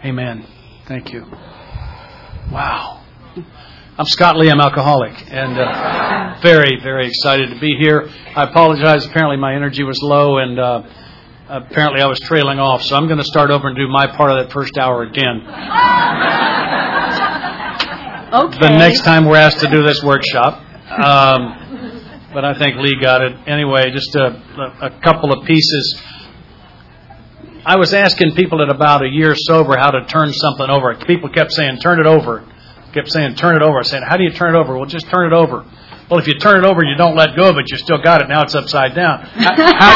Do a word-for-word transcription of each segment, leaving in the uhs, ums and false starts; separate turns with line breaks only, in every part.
Amen. Thank you. Wow. I'm Scott Lee. I'm alcoholic, and uh, very, very excited to be here. I apologize. Apparently my energy was low, and uh, apparently I was trailing off. So I'm going to start over and do my part of that first hour again.
Okay.
The next time we're asked to do this workshop. Um, but I think Lee got it. Anyway, just a, a couple of pieces. I was asking people at about a year sober how to turn something over. People kept saying, turn it over. Kept saying, turn it over. I said, how do you turn it over? Well, just turn it over. Well, if you turn it over, you don't let go of it. You still got it. Now it's upside down. How,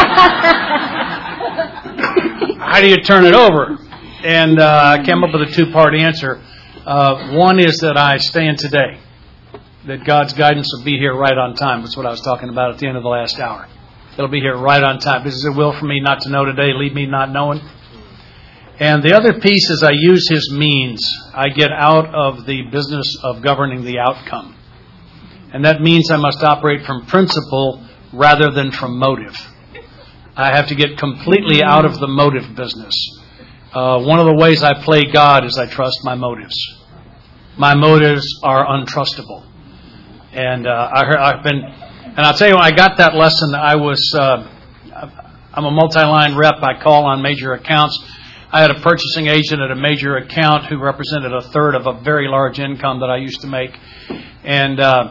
how do you turn it over? And uh, I came up with a two-part answer. Uh, one is that I stay in today. That God's guidance will be here right on time. That's what I was talking about at the end of the last hour. It'll be here right on time. This is a will for me not to know today. Leave me not knowing. And the other piece is I use His means. I get out of the business of governing the outcome. And that means I must operate from principle rather than from motive. I have to get completely out of the motive business. Uh, one of the ways I play God is I trust my motives. My motives are untrustable. And uh, I heard, I've been... And I'll tell you, when I got that lesson, I was, uh, I'm a multi-line rep. I call on major accounts. I had a purchasing agent at a major account who represented a third of a very large income that I used to make. And uh,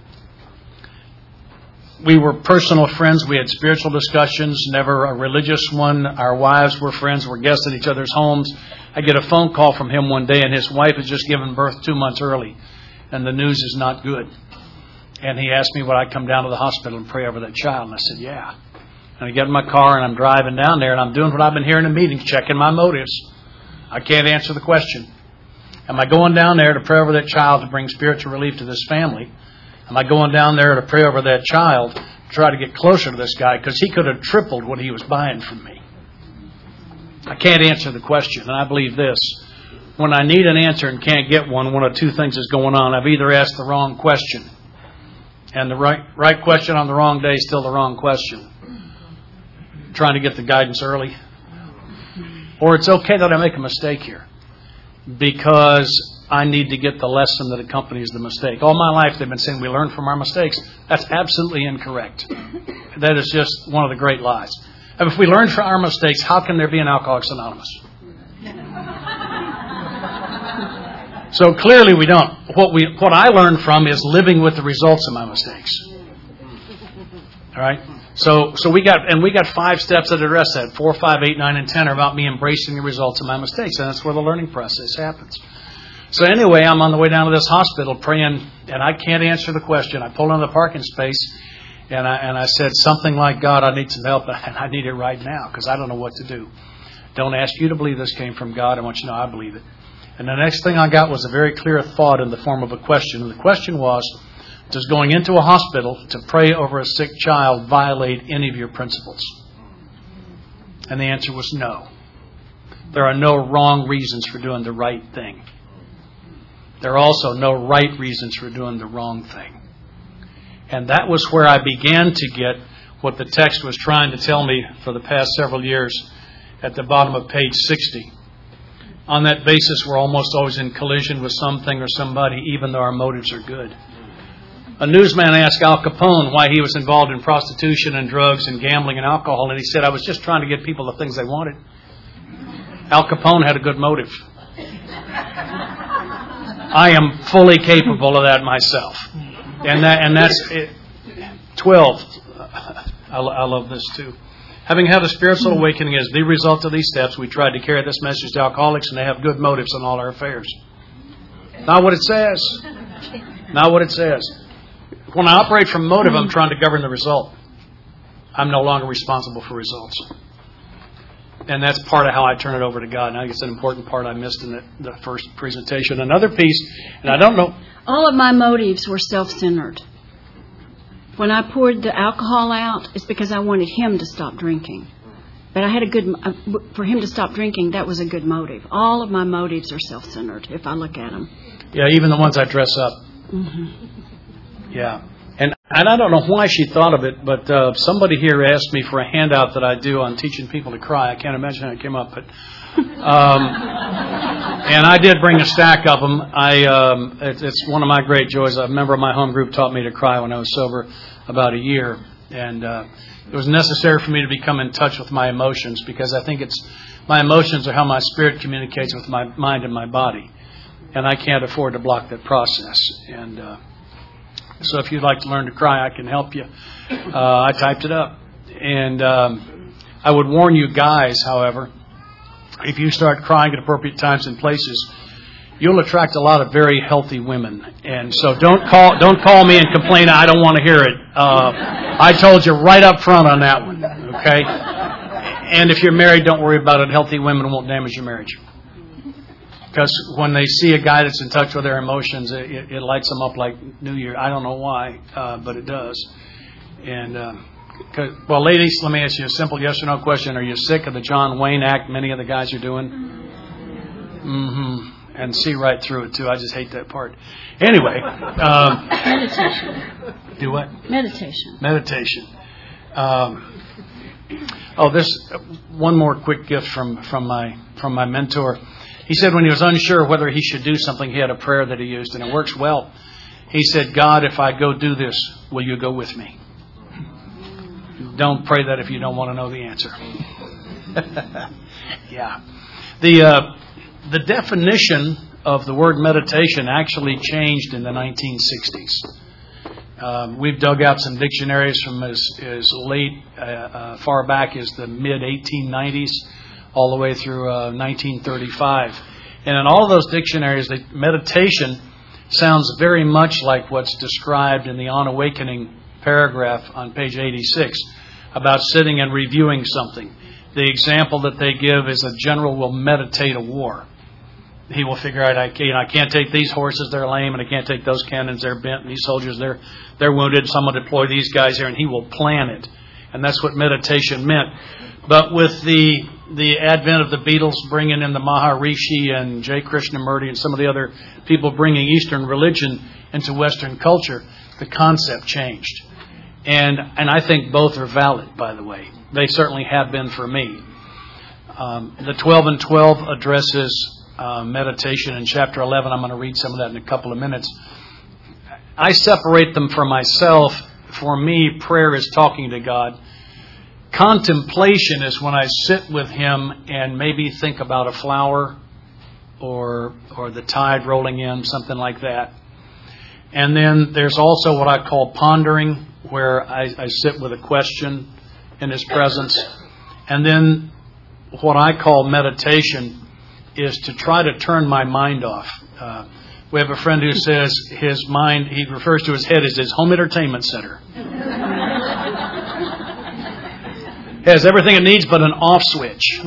we were personal friends. We had spiritual discussions, never a religious one. Our wives were friends. We're guests at each other's homes. I get a phone call from him one day, and his wife has just given birth two months early. And the news is not good. And he asked me would I come down to the hospital and pray over that child. And I said, yeah. And I get in my car and I'm driving down there and I'm doing what I've been hearing in meetings, checking my motives. I can't answer the question. Am I going down there to pray over that child to bring spiritual relief to this family? Am I going down there to pray over that child to try to get closer to this guy? Because he could have tripled what he was buying from me. I can't answer the question. And I believe this. When I need an answer and can't get one, one of two things is going on. I've either asked the wrong question. And the right right question on the wrong day is still the wrong question. Trying to get the guidance early. Or it's okay that I make a mistake here. Because I need to get the lesson that accompanies the mistake. All my life they've been saying we learn from our mistakes. That's absolutely incorrect. That is just one of the great lies. And if we learn from our mistakes, how can there be an Alcoholics Anonymous? So clearly we don't. What we what I learned from is living with the results of my mistakes. All right. So so we got and we got five steps that address that. Four, five, eight, nine, and ten are about me embracing the results of my mistakes, and that's where the learning process happens. So anyway, I'm on the way down to this hospital praying, and I can't answer the question. I pulled into the parking space, and I and I said something like, "God, I need some help, and I need it right now because I don't know what to do. Don't ask you to believe this came from God. I want you to know I believe it." And the next thing I got was a very clear thought in the form of a question. And the question was, does going into a hospital to pray over a sick child violate any of your principles? And the answer was no. There are no wrong reasons for doing the right thing. There are also no right reasons for doing the wrong thing. And that was where I began to get what the text was trying to tell me for the past several years at the bottom of page sixty. On that basis, we're almost always in collision with something or somebody, even though our motives are good. A newsman asked Al Capone why he was involved in prostitution and drugs and gambling and alcohol, and he said, I was just trying to get people the things they wanted. Al Capone had a good motive. I am fully capable of that myself. And that and that's it. twelve. I, I love this too. Having had a spiritual awakening as the result of these steps, we tried to carry this message to alcoholics and they have good motives in all our affairs. Not what it says. Not what it says. When I operate from motive, I'm trying to govern the result. I'm no longer responsible for results. And that's part of how I turn it over to God. And I think it's an important part I missed in the, the first presentation. Another piece, and I don't know...
All of my motives were self-centered. When I poured the alcohol out, it's because I wanted him to stop drinking. But I had a good, for him to stop drinking, that was a good motive. All of my motives are self-centered, if I look at them.
Yeah, even the ones I dress up.
Mm-hmm.
Yeah. And And I don't know why she thought of it, but uh, somebody here asked me for a handout that I do on teaching people to cry. I can't imagine how it came up, but um, and I did bring a stack of them. I um, it, it's one of my great joys. A member of my home group taught me to cry when I was sober about a year, and uh, it was necessary for me to become in touch with my emotions, because I think it's my emotions are how my spirit communicates with my mind and my body, and I can't afford to block that process. And uh, so if you'd like to learn to cry, I can help you. Uh, I typed it up. And um, I would warn you guys, however, if you start crying at appropriate times and places, you'll attract a lot of very healthy women. And so don't call don't call me and complain, I don't want to hear it. Uh, I told you right up front on that one, okay? And if you're married, don't worry about it. Healthy women won't damage your marriage. Because when they see a guy that's in touch with their emotions, it, it, it lights them up like New Year. I don't know why, uh, but it does. And uh, well, ladies, let me ask you a simple yes or no question. Are you sick of the John Wayne act many of the guys are doing? Mm-hmm. And see right through it, too. I just hate that part. Anyway. Um,
Meditation.
Do what?
Meditation.
Meditation. Um, oh, this one more quick gift from, from my from my mentor. He said when he was unsure whether he should do something, he had a prayer that he used, and it works well. He said, God, if I go do this, will you go with me? Don't pray that if you don't want to know the answer. Yeah. The uh, the definition of the word meditation actually changed in the nineteen sixties. Um, we've dug out some dictionaries from as, as late, uh, uh, far back as the mid eighteen nineties, all the way through uh, nineteen thirty-five. And in all of those dictionaries, the meditation sounds very much like what's described in the On Awakening paragraph on page eighty-six about sitting and reviewing something. The example that they give is a general will meditate a war. He will figure out, I can't, you know, I can't take these horses, they're lame, and I can't take those cannons, they're bent, and these soldiers, they're they're wounded, so I'm going to deploy these guys here, and he will plan it. And that's what meditation meant. But with the the advent of the Beatles bringing in the Maharishi and J. Krishnamurti and some of the other people bringing Eastern religion into Western culture, the concept changed. And and I think both are valid, by the way. They certainly have been for me. Um, the twelve and twelve addresses uh, meditation in chapter eleven. I'm going to read some of that in a couple of minutes. I separate them for myself. For me, prayer is talking to God. Contemplation is when I sit with Him and maybe think about a flower or or the tide rolling in, something like that. And then there's also what I call pondering, where I, I sit with a question in His presence. And then what I call meditation is to try to turn my mind off. Uh, we have a friend who says his mind, he refers to his head as his home entertainment center. Has everything it needs but an off switch.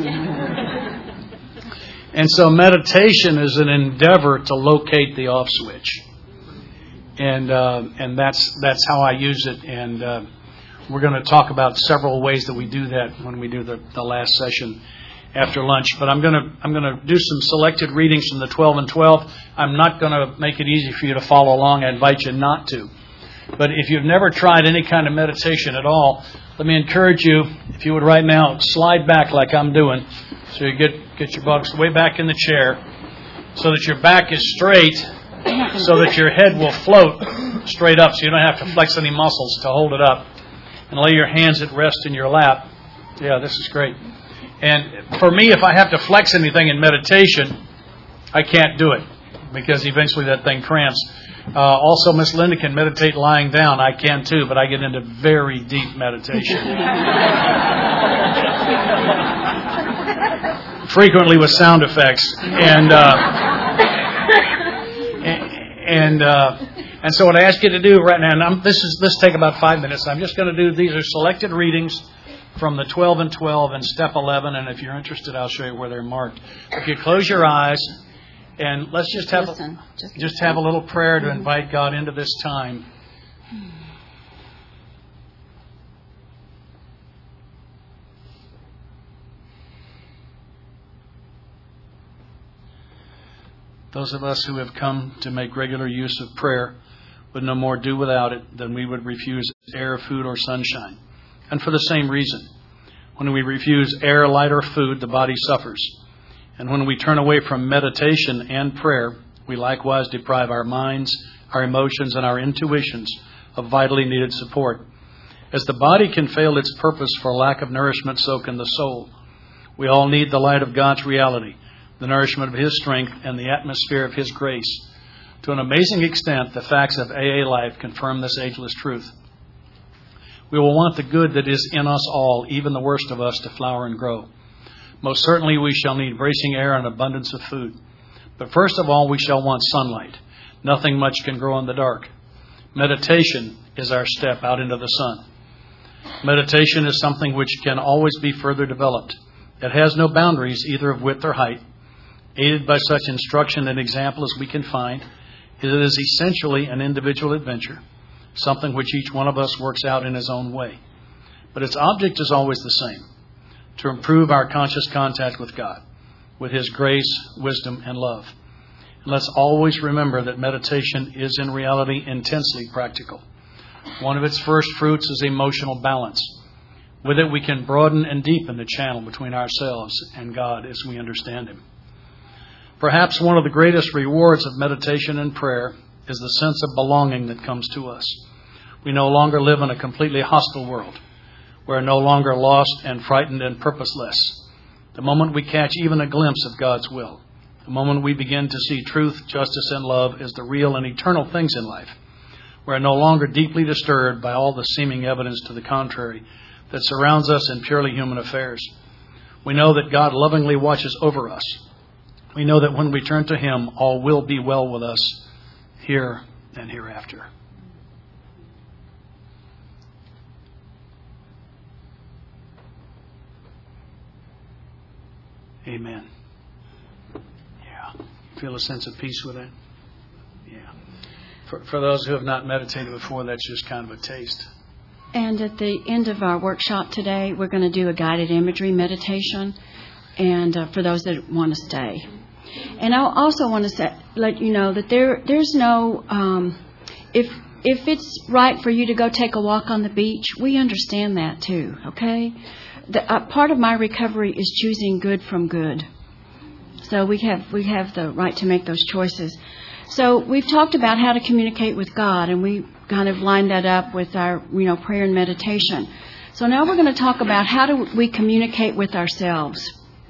And so meditation is an endeavor to locate the off switch. And uh, and that's that's how I use it. And uh, we're going to talk about several ways that we do that when we do the, the last session after lunch. But I'm going to I'm going to do some selected readings from the twelve and twelve. I'm not going to make it easy for you to follow along. I invite you not to. But if you've never tried any kind of meditation at all, let me encourage you, if you would right now, slide back like I'm doing. So you get, get your buttocks way back in the chair so that your back is straight, so that your head will float straight up so you don't have to flex any muscles to hold it up. And lay your hands at rest in your lap. Yeah, this is great. And for me, if I have to flex anything in meditation, I can't do it because eventually that thing cramps. Uh, also, Miss Linda can meditate lying down. I can too, but I get into very deep meditation. Frequently with sound effects. And uh, and uh, and so what I ask you to do right now, and I'm, this is this take about five minutes. I'm just going to do, these are selected readings from the twelve and twelve and step eleven. And if you're interested, I'll show you where they're marked. If you close your eyes, and let's just have
listen,
a,
just,
just have a little prayer to invite God into this time. Those of us who have come to make regular use of prayer would no more do without it than we would refuse air, food, or sunshine. And for the same reason, when we refuse air, light, or food, the body suffers. And when we turn away from meditation and prayer, we likewise deprive our minds, our emotions, and our intuitions of vitally needed support. As the body can fail its purpose for lack of nourishment, so can the soul. We all need the light of God's reality, the nourishment of His strength, and the atmosphere of His grace. To an amazing extent, the facts of A A life confirm this ageless truth. We will want the good that is in us all, even the worst of us, to flower and grow. Most certainly we shall need bracing air and abundance of food. But first of all, we shall want sunlight. Nothing much can grow in the dark. Meditation is our step out into the sun. Meditation is something which can always be further developed. It has no boundaries, either of width or height. Aided by such instruction and example as we can find, it is essentially an individual adventure, something which each one of us works out in his own way. But its object is always the same, to improve our conscious contact with God, with His grace, wisdom, and love. And let's always remember that meditation is in reality intensely practical. One of its first fruits is emotional balance. With it, we can broaden and deepen the channel between ourselves and God as we understand Him. Perhaps one of the greatest rewards of meditation and prayer is the sense of belonging that comes to us. We no longer live in a completely hostile world. We are no longer lost and frightened and purposeless. The moment we catch even a glimpse of God's will, the moment we begin to see truth, justice, and love as the real and eternal things in life, we are no longer deeply disturbed by all the seeming evidence to the contrary that surrounds us in purely human affairs. We know that God lovingly watches over us. We know that when we turn to Him, all will be well with us here and hereafter. Amen. Yeah. Feel a sense of peace with that? Yeah. For, for those who have not meditated before, that's just kind of a taste.
And at the end of our workshop today, we're going to do a guided imagery meditation, and uh, for those that want to stay. And I also want to say, let you know that there there's no, um, if if it's right for you to go take a walk on the beach, we understand that too, okay? The, uh, part of my recovery is choosing good from good. So we have we have the right to make those choices. So we've talked about how to communicate with God, and we kind of lined that up with our, you know, prayer and meditation. So now we're going to talk about how do we communicate with ourselves.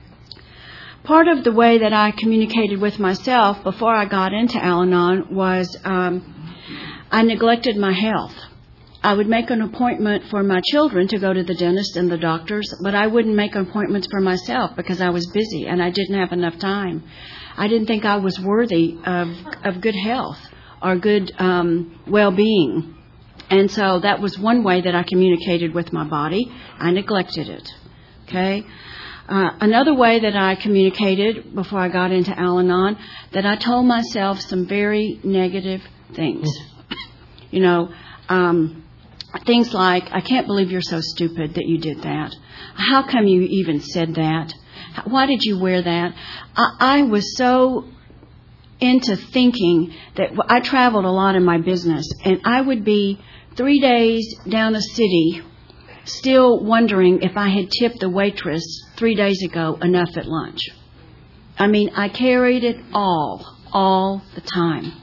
Part of the way that I communicated with myself before I got into Al-Anon was um, I neglected my health. I would make an appointment for my children to go to the dentist and the doctors, but I wouldn't make appointments for myself because I was busy and I didn't have enough time. I didn't think I was worthy of, of good health or good um, well-being. And so that was one way that I communicated with my body. I neglected it. Okay? Uh, another way that I communicated before I got into Al-Anon, that I told myself some very negative things. You know, um, things like, I can't believe you're so stupid that you did that. How come you even said that? Why did you wear that? I, I was so into thinking that I traveled a lot in my business, and I would be three days down a city still wondering if I had tipped the waitress three days ago enough at lunch. I mean, I carried it all, all the time.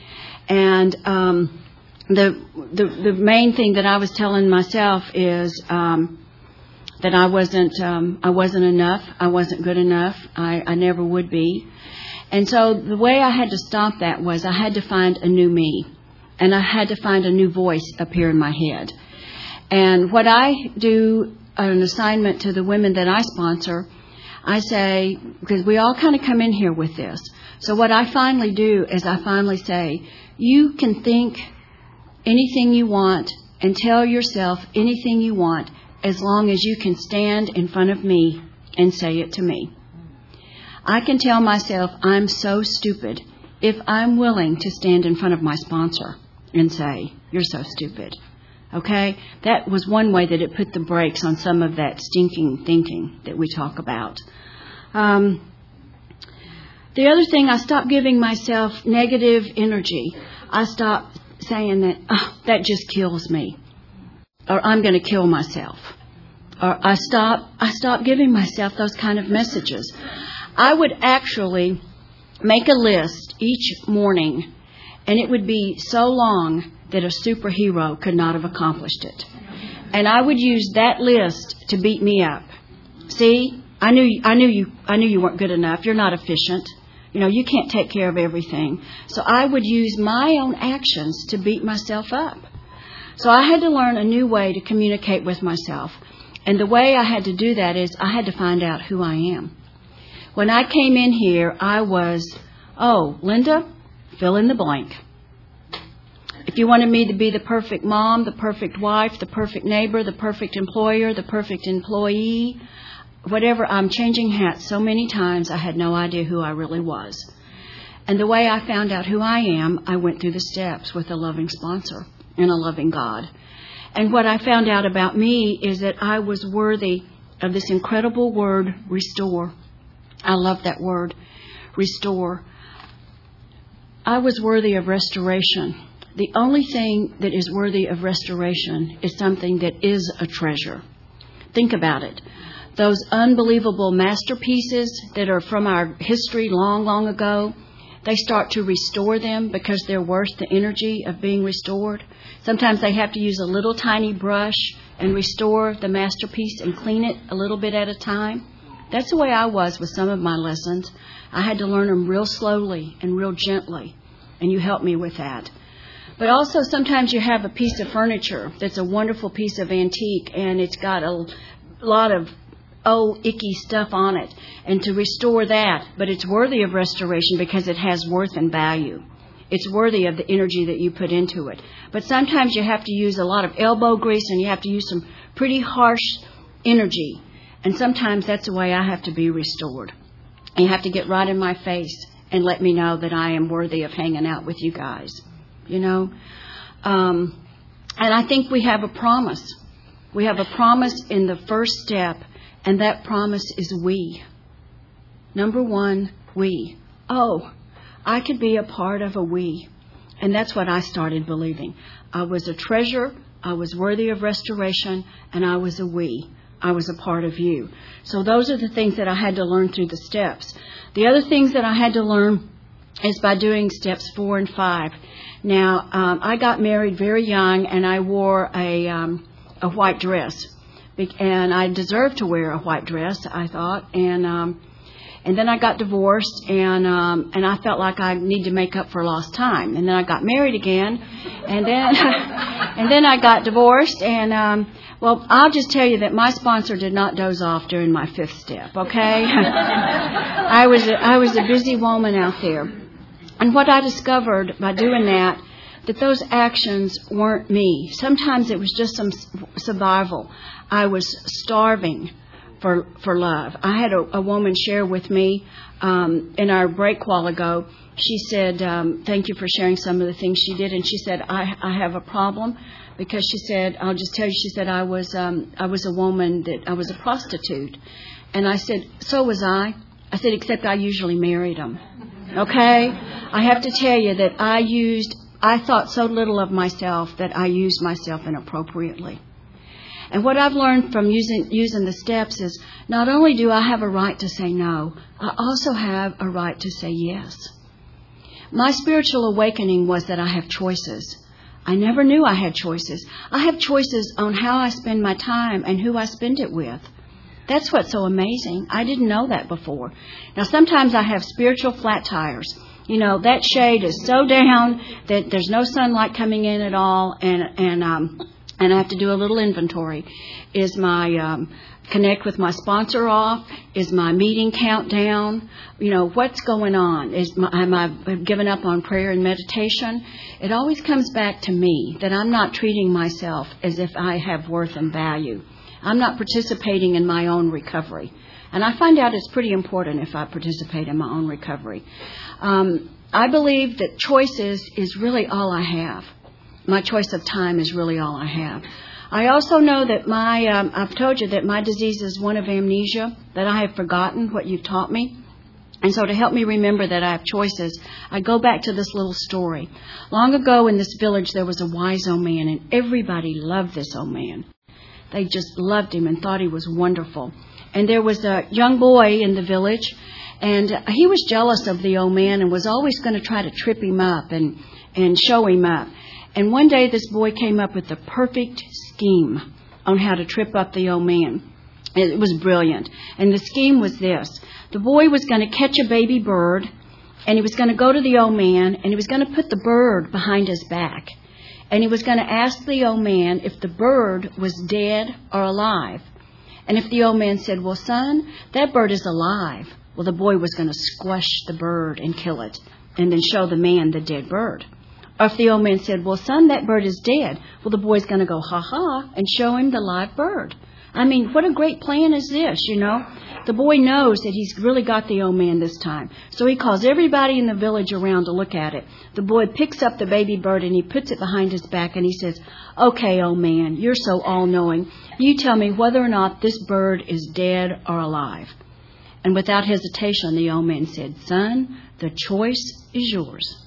And um, the, the the main thing that I was telling myself is um, that I wasn't um, I wasn't enough. I wasn't good enough. I, I never would be. And so the way I had to stop that was I had to find a new me, and I had to find a new voice up here in my head. And what I do, an assignment to the women that I sponsor, I say, because we all kind of come in here with this. So what I finally do is I finally say, you can think anything you want and tell yourself anything you want as long as you can stand in front of me and say it to me. I can tell myself I'm so stupid if I'm willing to stand in front of my sponsor and say, you're so stupid. Okay? That was one way that it put the brakes on some of that stinking thinking that we talk about. Um, the other thing, I stopped giving myself negative energy. I stopped saying that, oh, that just kills me, or I'm going to kill myself, or I stop, I stop giving myself those kind of messages. I would actually make a list each morning, and it would be so long that a superhero could not have accomplished it. And I would use that list to beat me up. See, I knew, I knew you, I knew you weren't good enough. You're not efficient. You know, you can't take care of everything. So I would use my own actions to beat myself up. So I had to learn a new way to communicate with myself. And the way I had to do that is I had to find out who I am. When I came in here, I was, oh, Linda, fill in the blank. If you wanted me to be the perfect mom, the perfect wife, the perfect neighbor, the perfect employer, the perfect employee, whatever, I'm changing hats so many times I had no idea who I really was. And the way I found out who I am, I went through the steps with a loving sponsor and a loving God. And what I found out about me is that I was worthy of this incredible word, restore. I love that word, restore. I was worthy of restoration. The only thing that is worthy of restoration is something that is a treasure. Think about it. Those unbelievable masterpieces that are from our history long, long ago, they start to restore them because they're worth the energy of being restored. Sometimes they have to use a little tiny brush and restore the masterpiece and clean it a little bit at a time. That's the way I was with some of my lessons. I had to learn them real slowly and real gently, and you helped me with that. But also sometimes you have a piece of furniture that's a wonderful piece of antique, and it's got a lot of old icky stuff on it, and to restore that, but it's worthy of restoration because it has worth and value. It's worthy of the energy that you put into it. But sometimes you have to use a lot of elbow grease, and you have to use some pretty harsh energy. And sometimes that's the way I have to be restored. And you have to get right in my face and let me know that I am worthy of hanging out with you guys. You know? Um, and I think we have a promise. We have a promise in the first step, and that promise is we. Number one, we. Oh, I could be a part of a we. And that's what I started believing. I was a treasure, I was worthy of restoration, and I was a we. I was a part of you. So those are the things that I had to learn through the steps. The other things that I had to learn is by doing steps four and five. Now, um, I got married very young, and I wore a um, a white dress. And I deserved to wear a white dress, I thought. And um, and then I got divorced, and um, and I felt like I need to make up for lost time. And then I got married again, and then and then I got divorced. And um, well, I'll just tell you that my sponsor did not doze off during my fifth step. Okay, I was a, I was a busy woman out there, and what I discovered by doing that, that those actions weren't me. Sometimes it was just some survival. I was starving for for love. I had a, a woman share with me um, in our break while ago. She said, um, thank you for sharing some of the things she did. And she said, I, I have a problem because she said, I'll just tell you, she said, I was um, I was a woman that I was a prostitute. And I said, so was I. I said, except I usually married them. Okay? I have to tell you that I used, I thought so little of myself that I used myself inappropriately. And what I've learned from using using the steps is not only do I have a right to say no, I also have a right to say yes. My spiritual awakening was that I have choices. I never knew I had choices. I have choices on how I spend my time and who I spend it with. That's what's so amazing. I didn't know that before. Now, sometimes I have spiritual flat tires. You know, that shade is so down that there's no sunlight coming in at all, and and um and I have to do a little inventory. Is my um, connect with my sponsor off? Is my meeting count down? You know, what's going on? Is my, am I given up on prayer and meditation? It always comes back to me that I'm not treating myself as if I have worth and value. I'm not participating in my own recovery. And I find out it's pretty important if I participate in my own recovery. Um, I believe that choices is really all I have. My choice of time is really all I have. I also know that my, um, I've told you that my disease is one of amnesia, that I have forgotten what you've taught me. And so to help me remember that I have choices, I go back to this little story. Long ago in this village, there was a wise old man, and everybody loved this old man. They just loved him and thought he was wonderful. And there was a young boy in the village, and he was jealous of the old man and was always going to try to trip him up and, and show him up. And one day this boy came up with the perfect scheme on how to trip up the old man. It was brilliant. And the scheme was this. The boy was going to catch a baby bird, and he was going to go to the old man, and he was going to put the bird behind his back. And he was going to ask the old man if the bird was dead or alive. And if the old man said, well, son, that bird is alive, well, the boy was going to squash the bird and kill it, and then show the man the dead bird. Or if the old man said, well, son, that bird is dead, well, the boy's going to go, ha-ha, and show him the live bird. I mean, what a great plan is this, you know? The boy knows that he's really got the old man this time. So he calls everybody in the village around to look at it. The boy picks up the baby bird and he puts it behind his back and he says, okay, old man, you're so all-knowing. You tell me whether or not this bird is dead or alive. And without hesitation, the old man said, son, the choice is yours.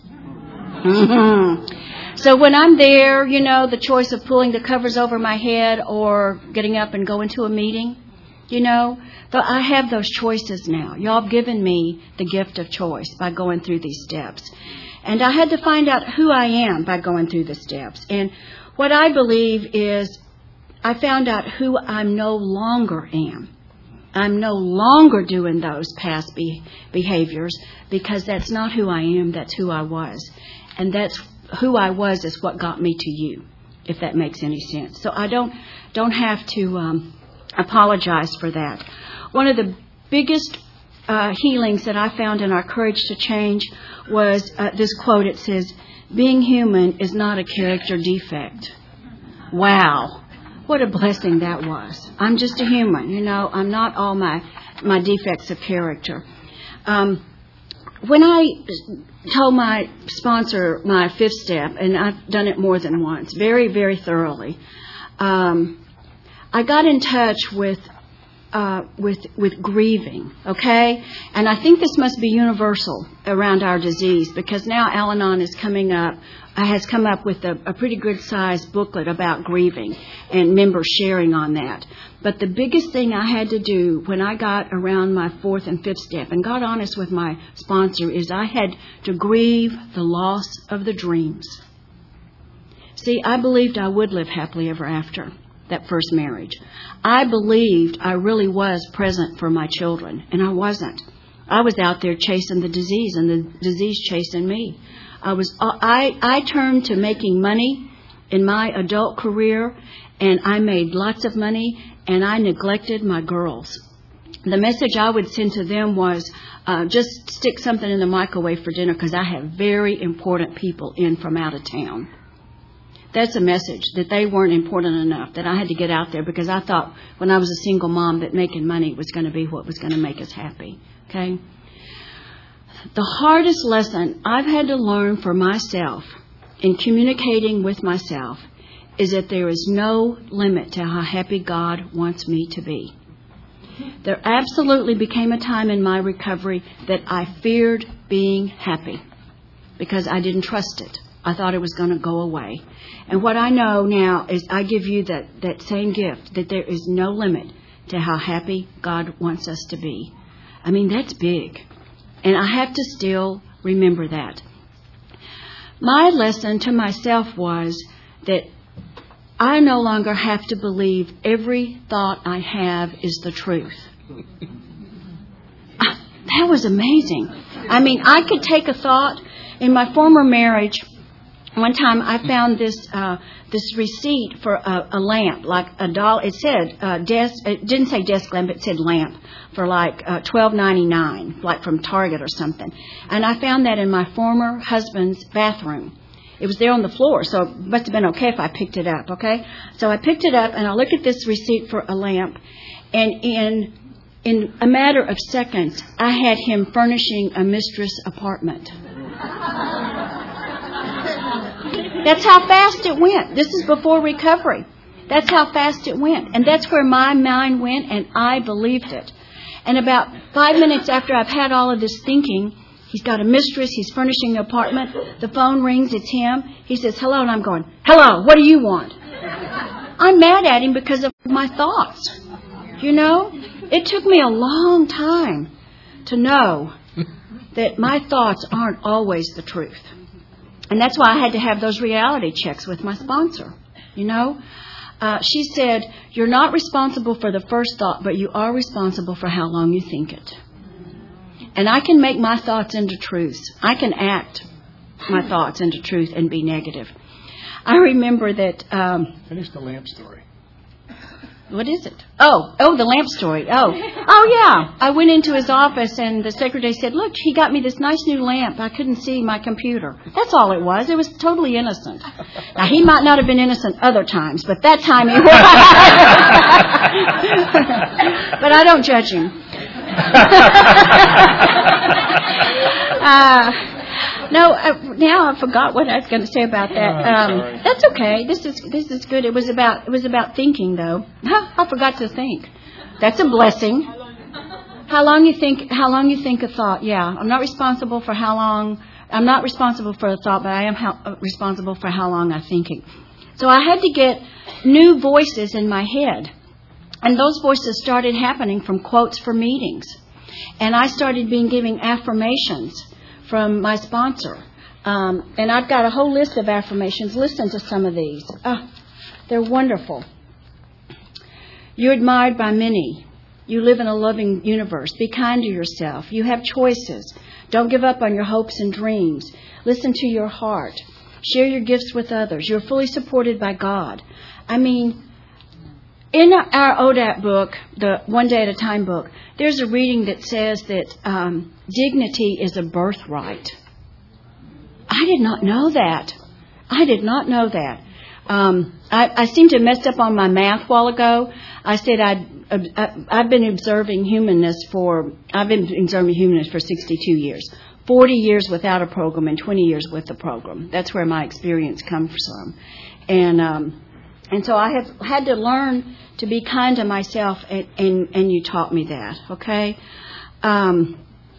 Mm-hmm. So when I'm there, you know, the choice of pulling the covers over my head or getting up and going to a meeting, you know, I have those choices now. Y'all have given me the gift of choice by going through these steps. And I had to find out who I am by going through the steps. And what I believe is I found out who I no longer am. I'm no longer doing those past be- behaviors because that's not who I am, that's who I was. And that's who I was is what got me to you, if that makes any sense. So I don't don't have to um, apologize for that. One of the biggest uh, healings that I found in our Courage to Change was uh, this quote. It says, being human is not a character defect. Wow. What a blessing that was. I'm just a human, you know. I'm not all my, my defects of character. Um, when I told my sponsor my fifth step, and I've done it more than once, very, very thoroughly, um, I got in touch with uh, with with grieving, okay? And I think this must be universal around our disease because now Al-Anon is coming up, uh, has come up with a, a pretty good-sized booklet about grieving and members sharing on that. But the biggest thing I had to do when I got around my fourth and fifth step and got honest with my sponsor is I had to grieve the loss of the dreams. See, I believed I would live happily ever after that first marriage. I believed I really was present for my children, and I wasn't. I was out there chasing the disease, and the disease chasing me. I was. I, I turned to making money in my adult career, and I made lots of money, and I neglected my girls. The message I would send to them was, uh, just stick something in the microwave for dinner because I have very important people in from out of town. That's a message, that they weren't important enough, that I had to get out there because I thought when I was a single mom that making money was going to be what was going to make us happy. Okay? The hardest lesson I've had to learn for myself in communicating with myself is that there is no limit to how happy God wants me to be. There absolutely became a time in my recovery that I feared being happy because I didn't trust it. I thought it was going to go away. And what I know now is I give you that, that same gift, that there is no limit to how happy God wants us to be. I mean, that's big. And I have to still remember that. My lesson to myself was that I no longer have to believe every thought I have is the truth. That was amazing. I mean, I could take a thought. In my former marriage, one time I found this uh, this receipt for a, a lamp, like a dollar. It said uh, desk. It didn't say desk lamp. It said lamp for like uh, twelve ninety-nine, like from Target or something. And I found that in my former husband's bathroom. It was there on the floor, so it must have been okay if I picked it up. Okay, so I picked it up and I look at this receipt for a lamp, and in in a matter of seconds, I had him furnishing a mistress apartment. That's how fast it went. This is before recovery. That's how fast it went. And that's where my mind went, and I believed it. And about five minutes after I've had all of this thinking, he's got a mistress, he's furnishing the apartment, the phone rings, it's him. He says, hello, and I'm going, hello, what do you want? I'm mad at him because of my thoughts. You know, it took me a long time to know that my thoughts aren't always the truth. And that's why I had to have those reality checks with my sponsor. You know, uh, she said, you're not responsible for the first thought, but you are responsible for how long you think it. And I can make my thoughts into truths. I can act my thoughts into truth and be negative. I remember that... Um,
Finish the lamp story.
What is it? Oh, oh, the lamp story. Oh, oh yeah. I went into his office and the secretary said, look, he got me this nice new lamp. I couldn't see my computer. That's all it was. It was totally innocent. Now, he might not have been innocent other times, but that time he was. But I don't judge him. uh, No, uh, now I forgot what I was going to say about that. Um, that's okay. This is this is good. It was about it was about thinking, though. Huh, I forgot to think. That's a blessing. How long you think? How long you think a thought? Yeah, I'm not responsible for how long. I'm not responsible for a thought, but I am how, responsible for how long I'm thinking. So I had to get new voices in my head, and those voices started happening from quotes for meetings, and I started being giving affirmations from my sponsor. Um, and I've got a whole list of affirmations. Listen to some of these. Oh, they're wonderful. You're admired by many. You live in a loving universe. Be kind to yourself. You have choices. Don't give up on your hopes and dreams. Listen to your heart. Share your gifts with others. You're fully supported by God. I mean, in our O D A P book, the One Day at a Time book, there's a reading that says that um, dignity is a birthright. I did not know that. I did not know that. Um, I, I seem to have messed up on my math a while ago. I said I'd, I, I've been observing humanness for I've been observing humanness for sixty-two years, forty years without a program, and twenty years with the program. That's where my experience comes from, and um, and so I have had to learn to be kind to myself, and, and, and you taught me that, okay? Um,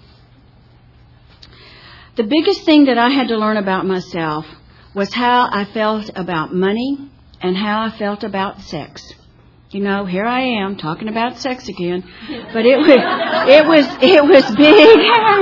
the biggest thing that I had to learn about myself was how I felt about money and how I felt about sex. You know, here I am talking about sex again, but it was it was it was big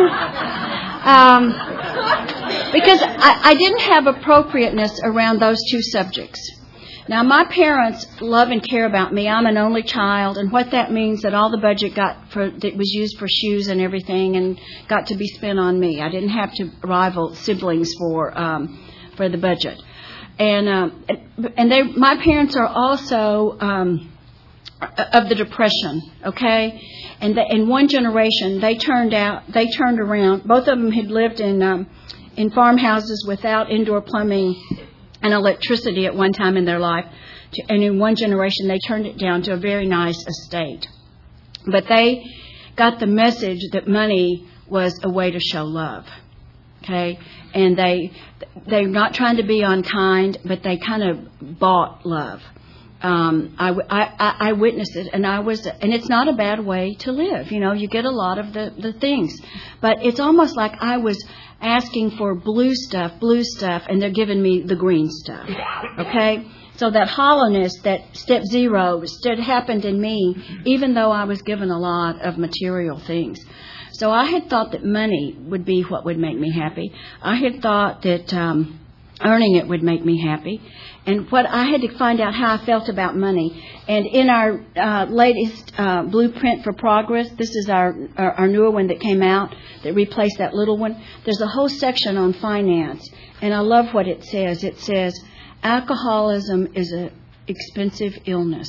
um, because I, I didn't have appropriateness around those two subjects. Now, my parents love and care about me. I'm an only child, and what that means that all the budget got for that was used for shoes and everything, and got to be spent on me. I didn't have to rival siblings for um, for the budget, and um, and they my parents are also um, of the Depression, okay, and the, in one generation they turned out they turned around. Both of them had lived in um, in farmhouses without indoor plumbing and electricity at one time in their life. And in one generation, they turned it down to a very nice estate. But they got the message that money was a way to show love. Okay? And they, they're not trying to be unkind, but they kind of bought love. Um, I, I, I witnessed it, and I was, and it's not a bad way to live. You know, you get a lot of the, the things. But it's almost like I was asking for blue stuff, blue stuff, and they're giving me the green stuff. Okay? So that hollowness, that step zero, still happened in me, even though I was given a lot of material things. So I had thought that money would be what would make me happy. I had thought that um, earning it would make me happy. And what I had to find out how I felt about money. And in our uh, latest uh, Blueprint for Progress, this is our, our our newer one that came out that replaced that little one. There's a whole section on finance, and I love what it says. It says, alcoholism is an expensive illness.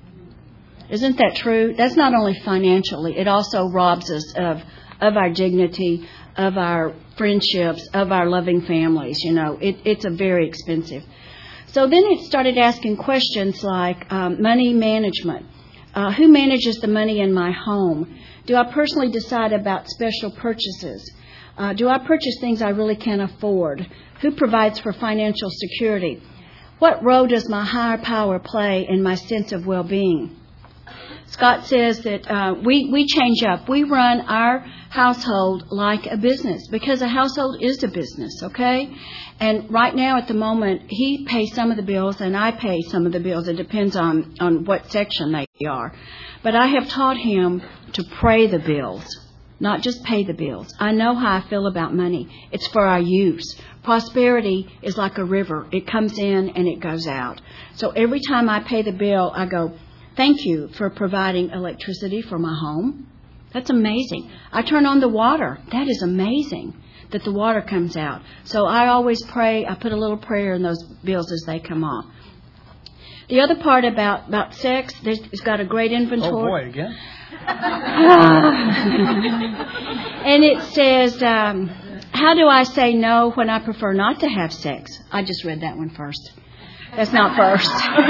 Isn't that true? That's not only financially. It also robs us of of our dignity, of our friendships, of our loving families. You know, it, it's a very expensive. So then it started asking questions like um, money management. Uh, who manages the money in my home? Do I personally decide about special purchases? Uh, do I purchase things I really can't afford? Who provides for financial security? What role does my higher power play in my sense of well-being? Scott says that uh, we, we change up. We run our household like a business because a household is a business, okay? And right now at the moment, he pays some of the bills and I pay some of the bills. It depends on, on what section they are. But I have taught him to pray the bills, not just pay the bills. I know how I feel about money. It's for our use. Prosperity is like a river. It comes in and it goes out. So every time I pay the bill, I go, thank you for providing electricity for my home. That's amazing. I turn on the water. That is amazing that the water comes out. So I always pray. I put a little prayer in those bills as they come off. The other part about, about sex, there's, it's got a great inventory.
Oh, boy, again?
And it says, um, how do I say no when I prefer not to have sex? I just read that one first. That's not first.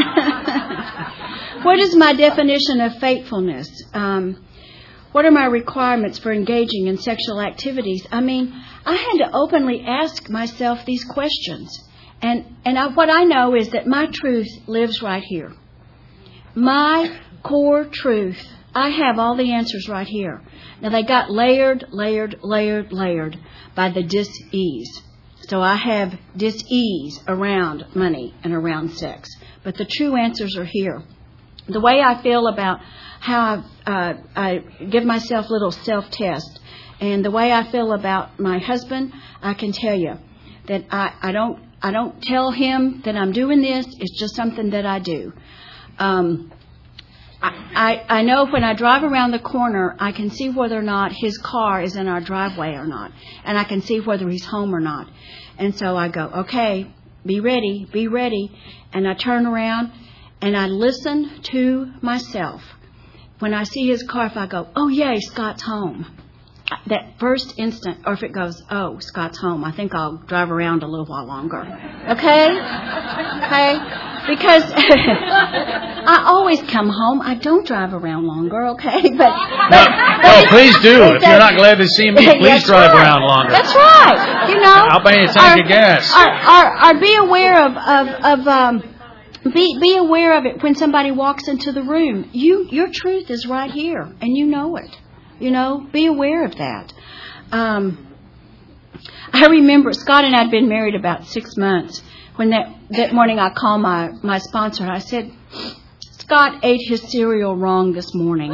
What is my definition of faithfulness? Um, what are my requirements for engaging in sexual activities? I mean, I had to openly ask myself these questions. And, and I, what I know is that my truth lives right here. My core truth. I have all the answers right here. Now, they got layered, layered, layered, layered by the dis-ease. So I have dis-ease around money and around sex. But the true answers are here. The way I feel about how I, uh, I give myself little self-tests and the way I feel about my husband, I can tell you that I, I don't I don't tell him that I'm doing this. It's just something that I do. Um, I, I, I know when I drive around the corner, I can see whether or not his car is in our driveway or not. And I can see whether he's home or not. And so I go, okay, be ready, be ready. And I turn around and I listen to myself. When I see his car, if I go, oh, yay, Scott's home. That first instant, or if it goes, oh, Scott's home, I think I'll drive around a little while longer. Okay? Okay? Because I always come home. I don't drive around longer, okay? But, but,
no,
but
no please do. If you're not glad to see me, please drive
right.
around longer.
That's right. You know,
I'll buy you a tank of gas.
Or, or, or be aware of, of, of um, be, be aware of it when somebody walks into the room. You, your truth is right here, and you know it. You know, be aware of that. Um, I remember Scott and I had been married about six months. When that, that morning I called my, my sponsor, I said, Scott ate his cereal wrong this morning.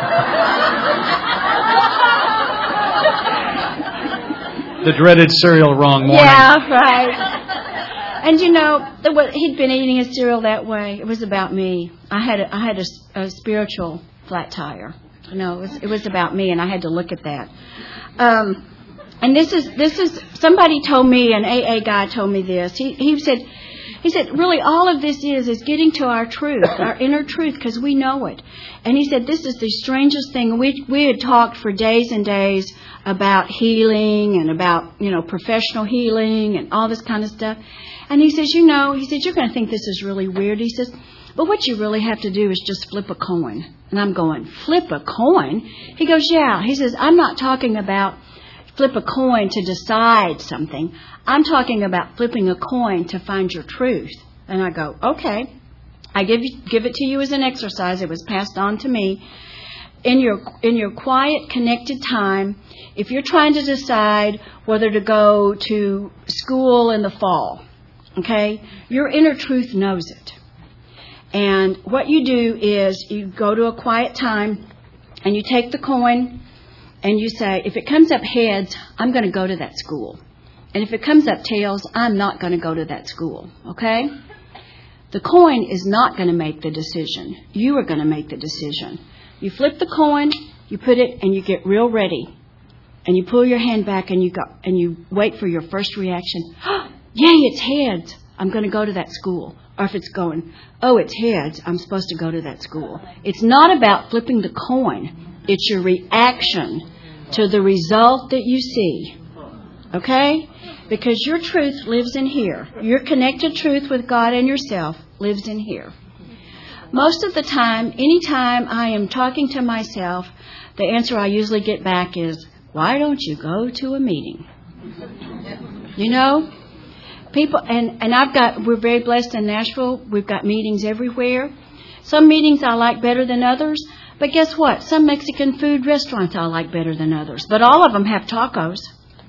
The dreaded cereal wrong morning.
Yeah, right. And you know, the, he'd been eating his cereal that way. It was about me. I had a, I had a, a spiritual flat tire. No, it was, it was about me, and I had to look at that. Um, and this is this is somebody told me, an A A guy told me this. He he said he said really all of this is is getting to our truth, our inner truth, because we know it. And he said this is the strangest thing. We we had talked for days and days about healing and about you know professional healing and all this kind of stuff. And he says, you know, he said you're going to think this is really weird. He says, but what you really have to do is just flip a coin. And I'm going, flip a coin? He goes, yeah. He says, I'm not talking about flip a coin to decide something. I'm talking about flipping a coin to find your truth. And I go, okay. I give you, give it to you as an exercise. It was passed on to me. In your in your quiet, connected time, if you're trying to decide whether to go to school in the fall, okay, your inner truth knows it. And what you do is you go to a quiet time and you take the coin and you say, if it comes up heads, I'm going to go to that school. And if it comes up tails, I'm not going to go to that school. Okay? The coin is not going to make the decision. You are going to make the decision. You flip the coin, you put it, and you get real ready. And you pull your hand back and you go and you wait for your first reaction. Oh, yay, it's heads. I'm going to go to that school. Or if it's going, oh, it's heads, I'm supposed to go to that school. It's not about flipping the coin. It's your reaction to the result that you see. Okay? Because your truth lives in here. Your connected truth with God and yourself lives in here. Most of the time, anytime I am talking to myself, the answer I usually get back is, why don't you go to a meeting? You know? People, and, and I've got, we're very blessed in Nashville. We've got meetings everywhere. Some meetings I like better than others, But guess what? Some Mexican food restaurants I like better than others. But all of them have tacos.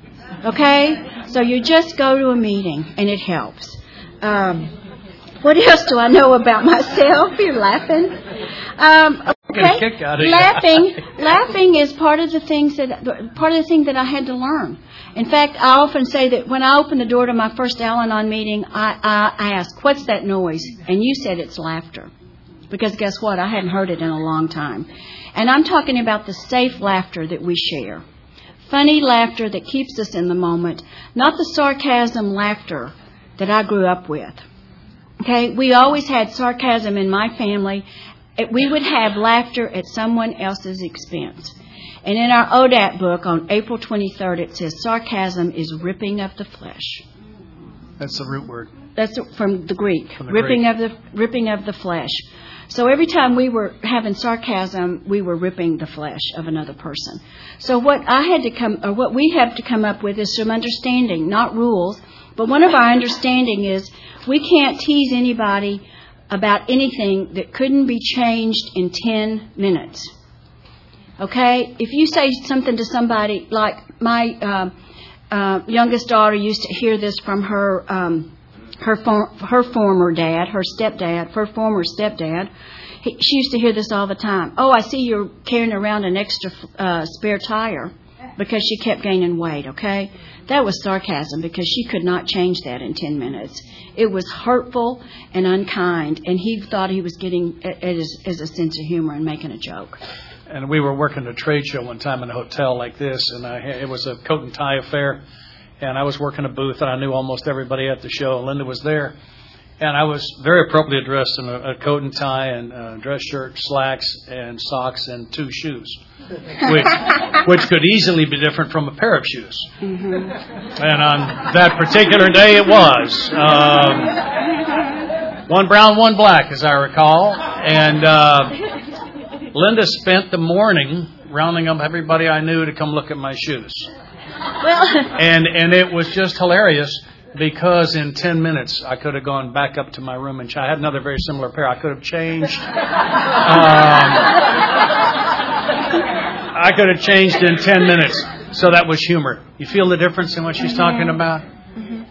Okay? So you just go to a meeting, and it helps. Um, what else do I know about myself? You're laughing. Um, okay.
Get a kick out of you.
Laughing, laughing is part of the things that part of the thing that I had to learn. In fact, I often say that when I open the door to my first Al-Anon meeting, I, I, I ask, "What's that noise?" And you said it's laughter. Because guess what? I hadn't heard it in a long time. And I'm talking about the safe laughter that we share. Funny laughter that keeps us in the moment, not the sarcasm laughter that I grew up with. Okay, we always had sarcasm in my family. We would have laughter at someone else's expense. And in our O D A T book on April twenty-third, it says sarcasm is ripping of the flesh.
That's the root word.
That's from the Greek,
From the
ripping
Greek.
of the ripping of the flesh. So every time we were having sarcasm, we were ripping the flesh of another person. So what I had to come, or what we have to come up with is some understanding, not rules. But one of our understanding is we can't tease anybody about anything that couldn't be changed in ten minutes. Okay? If you say something to somebody, like my uh, uh, youngest daughter used to hear this from her um, her for, her former dad, her stepdad, her former stepdad. He, she used to hear this all the time. "Oh, I see you're carrying around an extra uh, spare tire," because she kept gaining weight, okay? That was sarcasm because she could not change that in ten minutes. It was hurtful and unkind, and he thought he was getting it as, as a sense of humor and making a joke.
And we were working a trade show one time in a hotel like this, and I, it was a coat and tie affair. And I was working a booth, and I knew almost everybody at the show. Linda was there. And I was very appropriately dressed in a, a coat and tie and a dress shirt, slacks, and socks, and two shoes, which which could easily be different from a pair of shoes. Mm-hmm. And on that particular day, it was. Um, one brown, one black, as I recall. And uh, Linda spent the morning rounding up everybody I knew to come look at my shoes.
Well,
and and it was just hilarious because in ten minutes I could have gone back up to my room and ch- I had another very similar pair. I could have changed. Um, I could have changed in ten minutes. So that was humor. You feel the difference in what she's talking about?
Mm-hmm.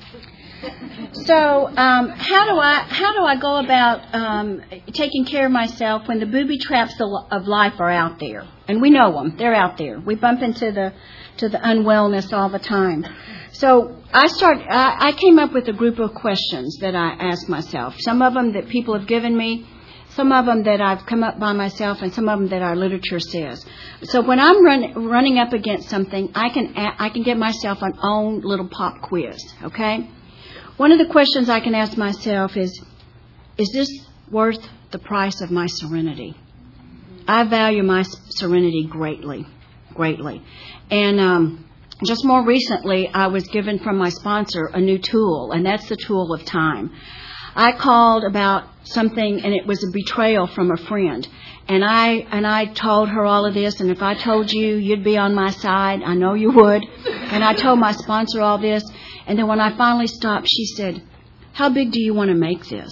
So um, how do I how do I go about um, taking care of myself when the booby traps of life are out there? And we know them; they're out there. We bump into the to the unwellness all the time. So I start. I, I came up with a group of questions that I ask myself. Some of them that people have given me, some of them that I've come up by myself, and some of them that our literature says. So when I'm run, running up against something, I can I can get myself an own little pop quiz. Okay. One of the questions I can ask myself is, is this worth the price of my serenity? I value my serenity greatly, greatly. And um, just more recently, I was given from my sponsor a new tool, and that's the tool of time. I called about something, and it was a betrayal from a friend. And I and I told her all of this, and if I told you, you'd be on my side. I know you would. And I told my sponsor all this. And then when I finally stopped, she said, "How big do you want to make this?"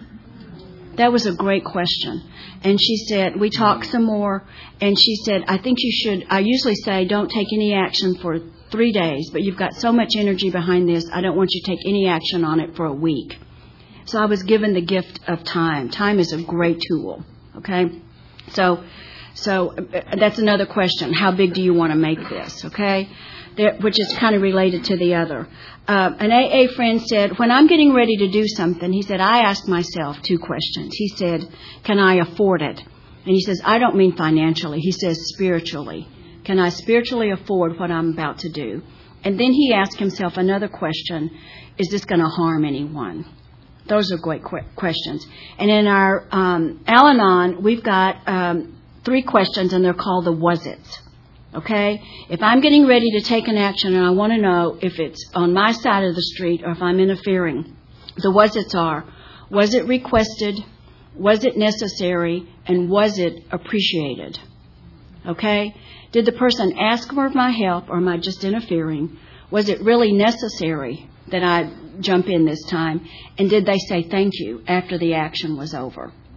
That was a great question. And she said, we talked some more, and she said, "I think you should," I usually say, "Don't take any action for three days, but you've got so much energy behind this, I don't want you to take any action on it for a week." So I was given the gift of time. Time is a great tool, okay? So so that's another question. How big do you want to make this, okay? There, which is kind of related to the other. Uh, an A A friend said, when I'm getting ready to do something, he said, I ask myself two questions. He said, can I afford it? And he says, I don't mean financially. He says spiritually. Can I spiritually afford what I'm about to do? And then he asked himself another question, is this going to harm anyone? Those are great qu- questions. And in our um, Al-Anon, we've got um, three questions, and they're called the was-its. Okay? If I'm getting ready to take an action and I want to know if it's on my side of the street or if I'm interfering, the was-its are, was it requested, was it necessary, and was it appreciated? Okay? Did the person ask for my help or am I just interfering? Was it really necessary that I jump in this time? And did they say thank you after the action was over?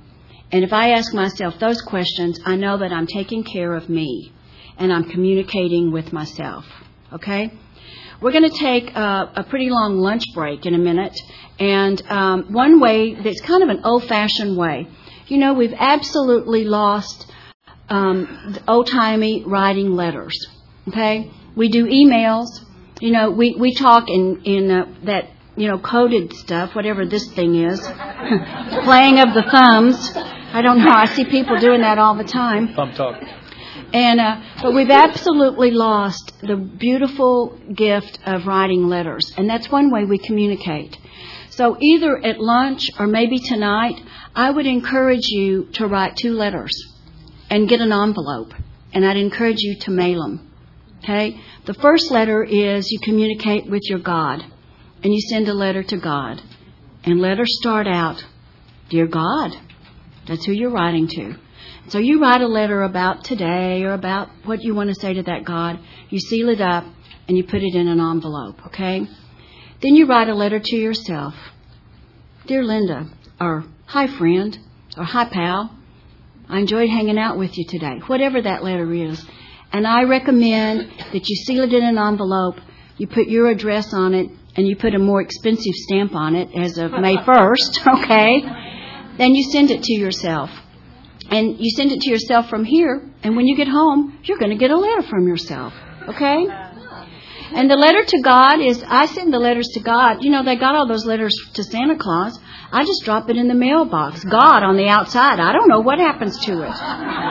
And if I ask myself those questions, I know that I'm taking care of me and I'm communicating with myself. Okay? We're going to take a, a pretty long lunch break in a minute. And um, one way that's kind of an old-fashioned way, you know, we've absolutely lost um, old-timey writing letters. Okay? We do emails. You know, we, we talk in, in uh, that, you know, coded stuff, whatever this thing is. Playing of the thumbs. I don't know. I see people doing that all the time.
Thumb talk.
And uh, but we've absolutely lost the beautiful gift of writing letters. And that's one way we communicate. So either at lunch or maybe tonight, I would encourage you to write two letters and get an envelope. And I'd encourage you to mail them. Okay? The first letter is you communicate with your God. And you send a letter to God. And letters start out, Dear God. That's who you're writing to. So you write a letter about today or about what you want to say to that God. You seal it up and you put it in an envelope, okay? Then you write a letter to yourself. Dear Linda, or hi friend, or hi pal. I enjoyed hanging out with you today. Whatever that letter is. And I recommend that you seal it in an envelope. You put your address on it and you put a more expensive stamp on it as of May first, okay? Then you send it to yourself. And you send it to yourself from here, and when you get home, you're going to get a letter from yourself. Okay? And the letter to God is, I send the letters to God. You know, they got all those letters to Santa Claus. I just drop it in the mailbox. God on the outside. I don't know what happens to it.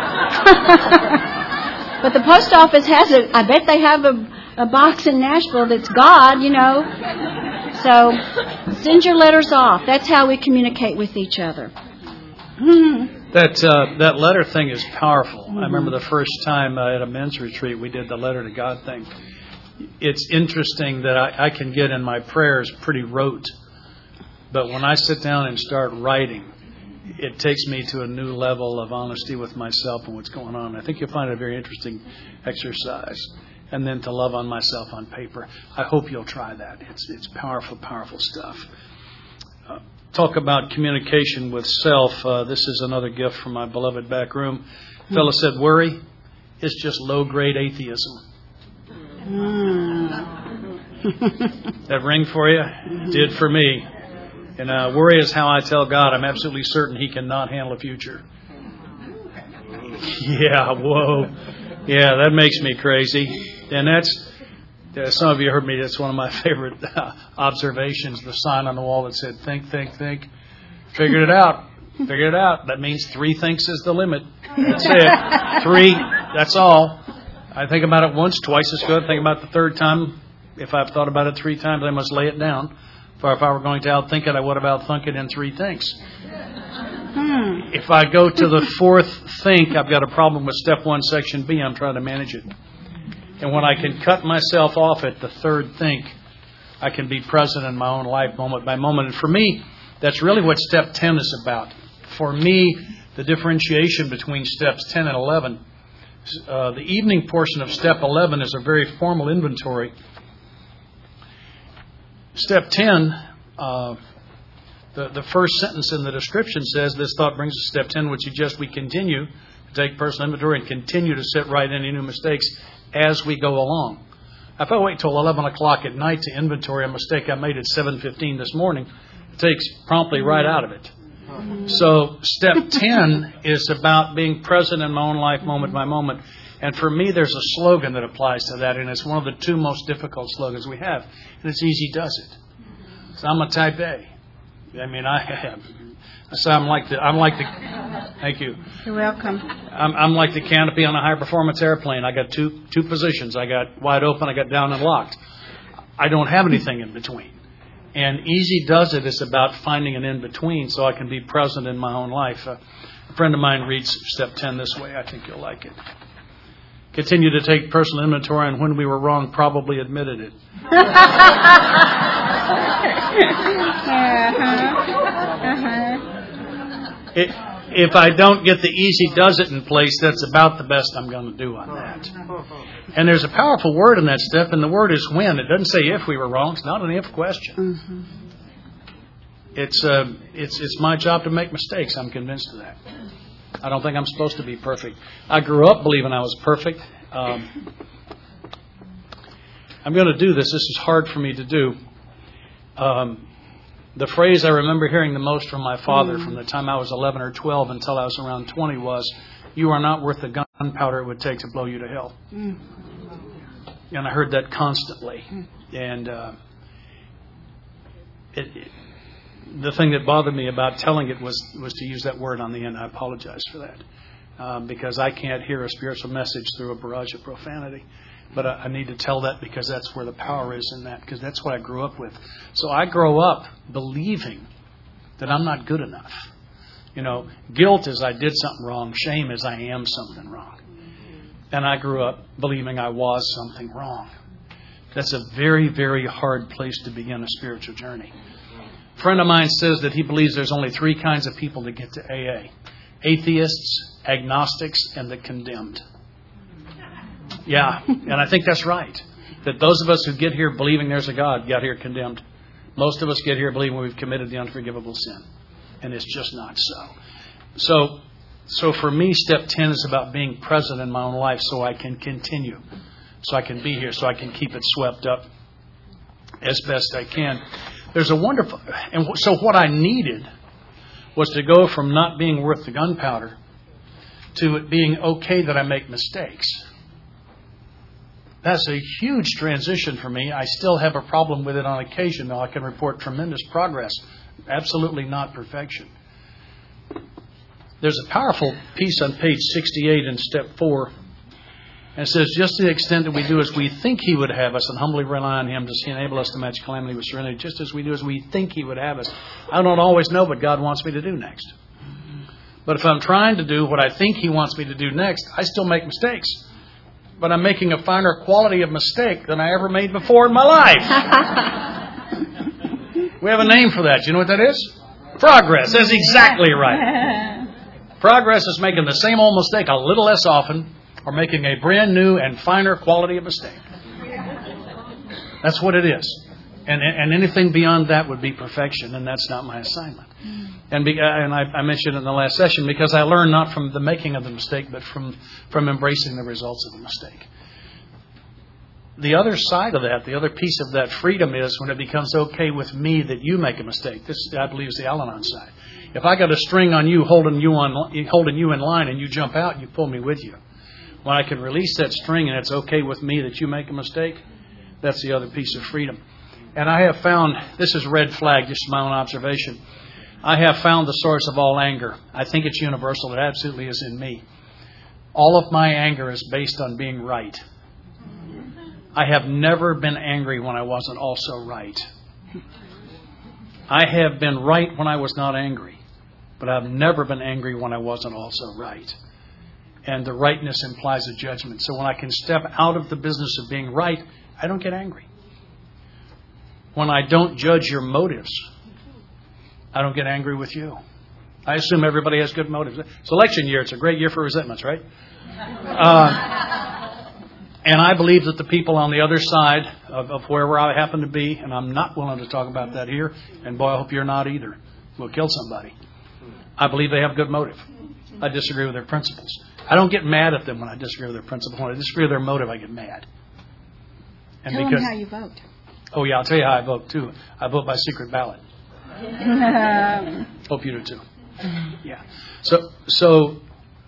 But the post office has it. I bet they have a, a box in Nashville that's God, you know. So send your letters off. That's how we communicate with each other.
That uh, that letter thing is powerful. Mm-hmm. I remember the first time uh, at a men's retreat we did the letter to God thing. It's interesting that I, I can get in my prayers pretty rote, but when I sit down and start writing, it takes me to a new level of honesty with myself and what's going on. I think you'll find it a very interesting exercise. And then to love on myself on paper. I hope you'll try that. It's it's powerful, powerful stuff. Uh, talk about communication with self. Uh, this is another gift from my beloved back room. Mm. Fellow said, worry is just low-grade atheism. Mm. That ring for you? Mm-hmm. Did for me. And uh, worry is how I tell God I'm absolutely certain He cannot handle a future. Yeah, whoa. Yeah, that makes me crazy. And that's, uh, some of you heard me, that's one of my favorite uh, observations, the sign on the wall that said, think, think, think. Figured it out. Figured it out. That means three thinks is the limit. That's it. Three, that's all. I think about it once, twice is good. Think about it the third time. If I've thought about it three times, I must lay it down. For if I were going to outthink it, I would have outhunk it in three thinks. Hmm. If I go to the fourth think, I've got a problem with step one, section B. I'm trying to manage it. And when I can cut myself off at the third think, I can be present in my own life moment by moment. And for me, that's really what step ten is about. For me, the differentiation between steps ten and eleven, uh, the evening portion of step eleven is a very formal inventory. Step ten, uh, the, the first sentence in the description says, this thought brings us to step ten, which suggests we continue to take personal inventory and continue to set right any new mistakes as we go along. If I wait till eleven o'clock at night to inventory a mistake I made at seven fifteen this morning, it takes promptly right out of it. So step ten is about being present in my own life moment by moment. And for me, there's a slogan that applies to that, and it's one of the two most difficult slogans we have. And it's easy does it. So I'm a type A. I mean, I have. So I'm like the, I'm like the, thank you.
You're welcome.
I'm, I'm like the canopy on a high performance airplane. I got two, two positions. I got wide open, I got down and locked. I don't have anything in between. And easy does it is about finding an in between so I can be present in my own life. Uh, a friend of mine reads step ten this way. I think you'll like it. Continue to take personal inventory, and when we were wrong, probably admitted it.
uh-huh. Uh-huh.
It, if I don't get the easy does it in place, that's about the best I'm going to do on that. And there's a powerful word in that step, and the word is when. It doesn't say if we were wrong. It's not an if question.
Mm-hmm.
it's uh, it's it's my job to make mistakes. I'm convinced of that. I don't think I'm supposed to be perfect. I grew up believing I was perfect. Um, I'm going to do this. This is hard for me to do. Um, the phrase I remember hearing the most from my father from the time I was eleven or twelve until I was around twenty was, "You are not worth the gunpowder it would take to blow you to hell." Mm. And I heard that constantly. Mm. And uh, it, it, the thing that bothered me about telling it was, was to use that word on the end. I apologize for that. Um, because I can't hear a spiritual message through a barrage of profanity. But I, I need to tell that because that's where the power is in that, because that's what I grew up with. So I grow up believing that I'm not good enough. You know, guilt is I did something wrong. Shame is I am something wrong. And I grew up believing I was something wrong. That's a very, very hard place to begin a spiritual journey. A friend of mine says that he believes there's only three kinds of people that get to A A. Atheists, agnostics, and the condemned. Yeah, and I think that's right. That those of us who get here believing there's a God got here condemned. Most of us get here believing we've committed the unforgivable sin. And it's just not so. So, so for me, step ten is about being present in my own life so I can continue. So I can be here, so I can keep it swept up as best I can. There's a wonderful... And so what I needed was to go from not being worth the gunpowder to it being okay that I make mistakes. That's a huge transition for me. I still have a problem with it on occasion, though I can report tremendous progress. Absolutely not perfection. There's a powerful piece on page sixty-eight in step four. And it says, just to the extent that we do as we think He would have us and humbly rely on Him to enable us to match calamity with serenity, just as we do as we think He would have us. I don't always know what God wants me to do next. But if I'm trying to do what I think He wants me to do next, I still make mistakes. But I'm making a finer quality of mistake than I ever made before in my life. We have a name for that. You know what that is? Progress. That's exactly right. Progress is making the same old mistake a little less often, or making a brand new and finer quality of mistake. That's what it is. And and anything beyond that would be perfection, and that's not my assignment. And be, and I, I mentioned in the last session, because I learn not from the making of the mistake, but from, from embracing the results of the mistake. The other side of that, the other piece of that freedom is when it becomes okay with me that you make a mistake. This, I believe, is the Al-Anon side. If I got a string on you holding you on holding you in line and you jump out and you pull me with you, when I can release that string and it's okay with me that you make a mistake, that's the other piece of freedom. And I have found, this is red flag, just my own observation, I have found the source of all anger. I think it's universal. It absolutely is in me. All of my anger is based on being right. I have never been angry when I wasn't also right. I have been right when I was not angry, but I've never been angry when I wasn't also right. And the rightness implies a judgment. So when I can step out of the business of being right, I don't get angry. When I don't judge your motives, I don't get angry with you. I assume everybody has good motives. It's election year. It's a great year for resentments, right? Uh, and I believe that the people on the other side of, of wherever I happen to be, and I'm not willing to talk about that here, and boy, I hope you're not either, will kill somebody. I believe they have good motive. I disagree with their principles. I don't get mad at them when I disagree with their principles. When I disagree with their motive, I get mad. And
Tell
because,
them how you vote.
Oh, yeah, I'll tell you how I vote, too. I vote by secret ballot. Hope you do, too. Yeah. So, so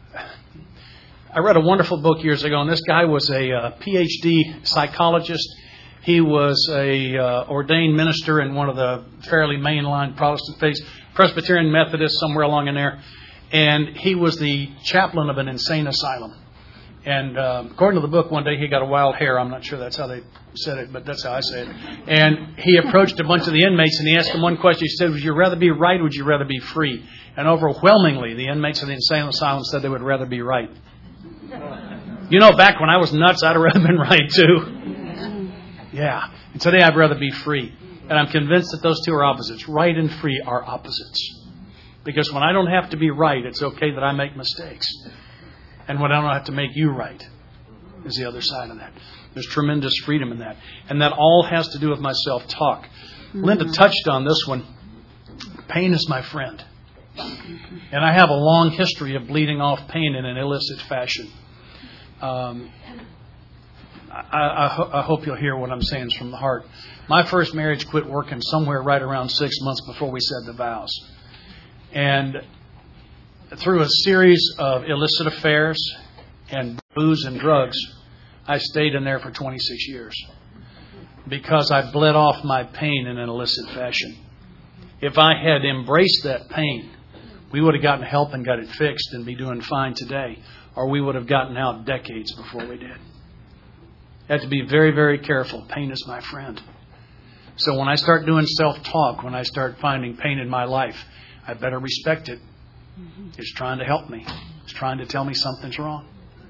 I read a wonderful book years ago, and this guy was a uh, P H D psychologist. He was a uh, ordained minister in one of the fairly mainline Protestant faiths, Presbyterian Methodist, somewhere along in there. And he was the chaplain of an insane asylum. And uh, according to the book, one day he got a wild hair. I'm not sure that's how they said it, but that's how I say it. And he approached a bunch of the inmates and he asked them one question. He said, would you rather be right or would you rather be free? And overwhelmingly, the inmates of the insane asylum said they would rather be right. You know, back when I was nuts, I'd have rather been right too. Yeah. And today I'd rather be free. And I'm convinced that those two are opposites. Right and free are opposites. Because when I don't have to be right, it's okay that I make mistakes. And when I don't have to make you right is the other side of that. There's tremendous freedom in that. And that all has to do with my self-talk. Mm-hmm. Linda touched on this one. Pain is my friend. And I have a long history of bleeding off pain in an illicit fashion. Um, I, I, ho- I hope you'll hear what I'm saying is from the heart. My first marriage quit working somewhere right around six months before we said the vows. And through a series of illicit affairs and booze and drugs, I stayed in there for twenty-six years because I bled off my pain in an illicit fashion. If I had embraced that pain, we would have gotten help and got it fixed and be doing fine today, or we would have gotten out decades before we did. You have to be very, very careful. Pain is my friend. So when I start doing self-talk, when I start finding pain in my life, I better respect it. It's trying to help me. It's trying to tell me something's wrong.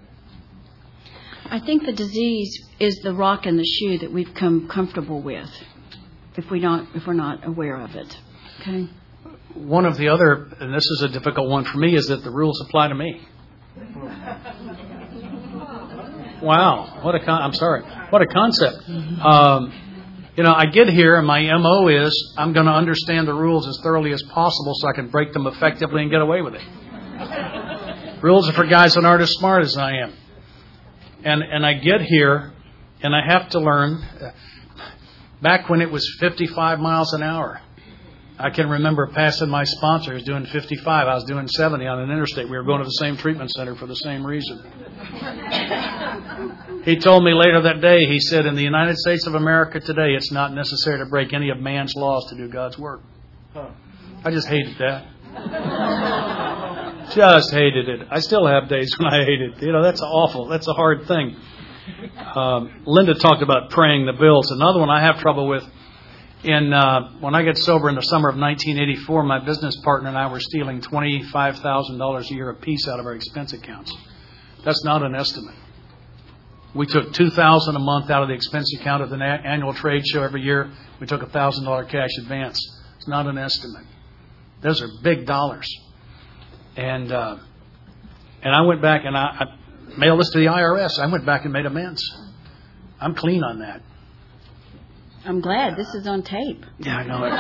I think the disease is the rock in the shoe that we've come comfortable with, if we don't, if we're not aware of it. Okay.
One of the other, and this is a difficult one for me, is that the rules apply to me. Wow, what a con- I'm sorry, what a concept. Um, you know, I get here and my M O is I'm going to understand the rules as thoroughly as possible so I can break them effectively and get away with it. Rules are for guys that aren't as smart as I am. And and I get here and I have to learn. Back when it was fifty-five miles an hour, I can remember passing my sponsors doing fifty-five. I was doing seventy on an interstate. We were going to the same treatment center for the same reason. He told me later that day, he said, in the United States of America today, it's not necessary to break any of man's laws to do God's work. I just hated that. Just hated it. I still have days when I hate it. You know, that's awful. That's a hard thing. Um, Linda talked about praying the bills. Another one I have trouble with. In uh, when I got sober in the summer of nineteen eighty-four, my business partner and I were stealing twenty-five thousand dollars a year apiece out of our expense accounts. That's not an estimate. We took two thousand dollars a month out of the expense account of the na- annual trade show every year. We took a one thousand dollars cash advance. It's not an estimate. Those are big dollars. And uh, and I went back and I, I mailed this to the I R S. I went back and made amends. I'm clean on that.
I'm glad this is on tape.
Yeah, I know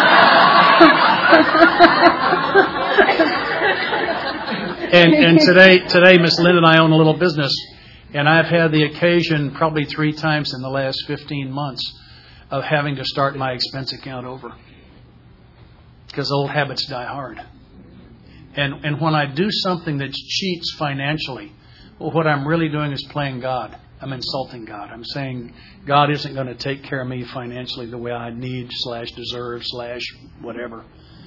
it. and and today, today, Miss Lynn and I own a little business, and I've had the occasion probably three times in the last fifteen months of having to start my expense account over because old habits die hard. And and when I do something that cheats financially, well, what I'm really doing is playing God. I'm insulting God. I'm saying God isn't going to take care of me financially the way I need slash deserve slash whatever.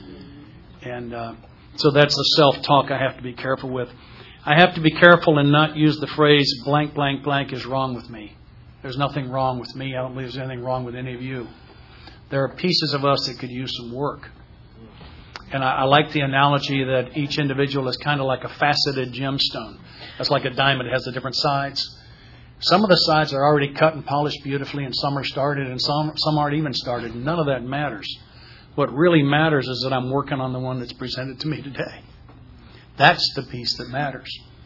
And uh, so that's the self-talk I have to be careful with. I have to be careful and not use the phrase blank, blank, blank is wrong with me. There's nothing wrong with me. I don't believe there's anything wrong with any of you. There are pieces of us that could use some work. And I, I like the analogy that each individual is kind of like a faceted gemstone. That's like a diamond. It has the different sides. Some of the sides are already cut and polished beautifully, and some are started, and some some aren't even started. None of that matters. What really matters is that I'm working on the one that's presented to me today. That's the piece that matters.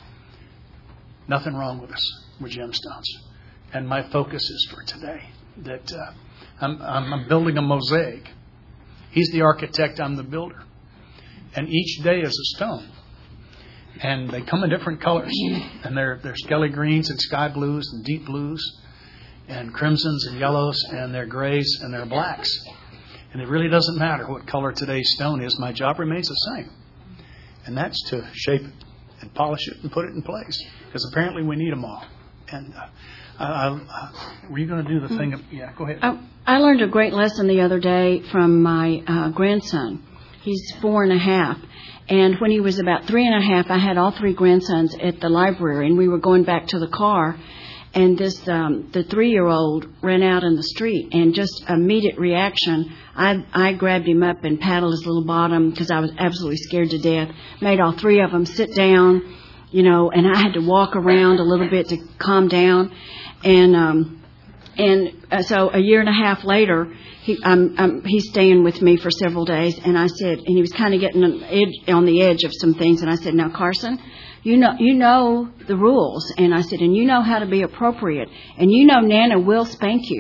Nothing wrong with us. We're gemstones. And my focus is for today that uh, I'm, I'm building a mosaic. He's the architect, I'm the builder. And each day is a stone. And they come in different colors. And they're, they're skelly greens and sky blues and deep blues and crimsons and yellows and they're grays and they're blacks. And it really doesn't matter what color today's stone is. My job remains the same. And that's to shape it and polish it and put it in place. Because apparently we need them all. And uh, I, I, were you going to do the thing? Of, yeah, go ahead.
I, I learned a great lesson the other day from my uh, grandson. He's four and a half. And when he was about three and a half, I had all three grandsons at the library, and we were going back to the car. And this, um, the three-year-old ran out in the street, and just immediate reaction, I, I grabbed him up and paddled his little bottom because I was absolutely scared to death. Made all three of them sit down, you know, and I had to walk around a little bit to calm down. And um, and uh, so a year and a half later, he um, um, he's staying with me for several days. And I said, and he was kind of getting on, edge, on the edge of some things. And I said, now, Carson, you know you know the rules. And I said, and you know how to be appropriate. And you know Nana will spank you.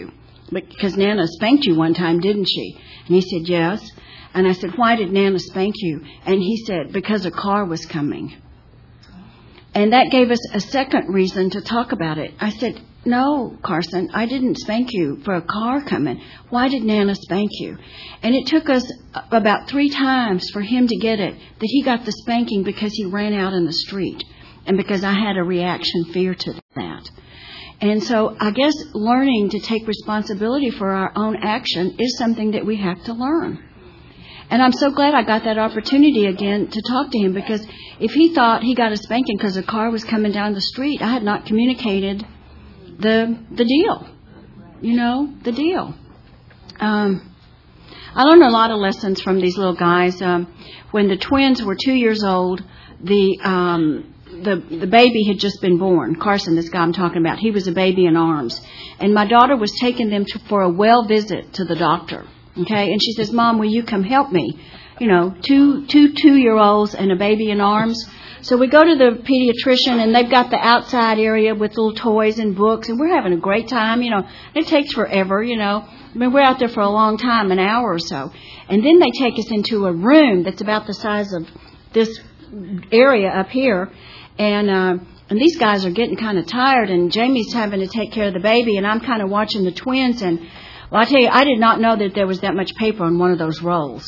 because Nana spanked you one time, didn't she? And he said, yes. And I said, why did Nana spank you? And he said, because a car was coming. And that gave us a second reason to talk about it. I said, no, Carson, I didn't spank you for a car coming. Why did Nana spank you? And it took us about three times for him to get it, that he got the spanking because he ran out in the street and because I had a reaction fear to that. And so I guess learning to take responsibility for our own action is something that we have to learn. And I'm so glad I got that opportunity again to talk to him, because if he thought he got a spanking because a car was coming down the street, I had not communicated the the deal. You know, the deal. Um, I learned a lot of lessons from these little guys. Um, when the twins were two years old, the um, the the baby had just been born. Carson, this guy I'm talking about, he was a baby in arms. And my daughter was taking them to, for a well visit to the doctor. Okay, and she says, Mom, will you come help me? You know, two two two-year-olds and a baby in arms. So we go to the pediatrician, and they've got the outside area with little toys and books, and we're having a great time. You know, it takes forever, you know. I mean, we're out there for a long time, an hour or so. And then they take us into a room that's about the size of this area up here. And uh, and these guys are getting kind of tired, and Jamie's having to take care of the baby, and I'm kind of watching the twins. And well, I tell you, I did not know that there was that much paper on one of those rolls.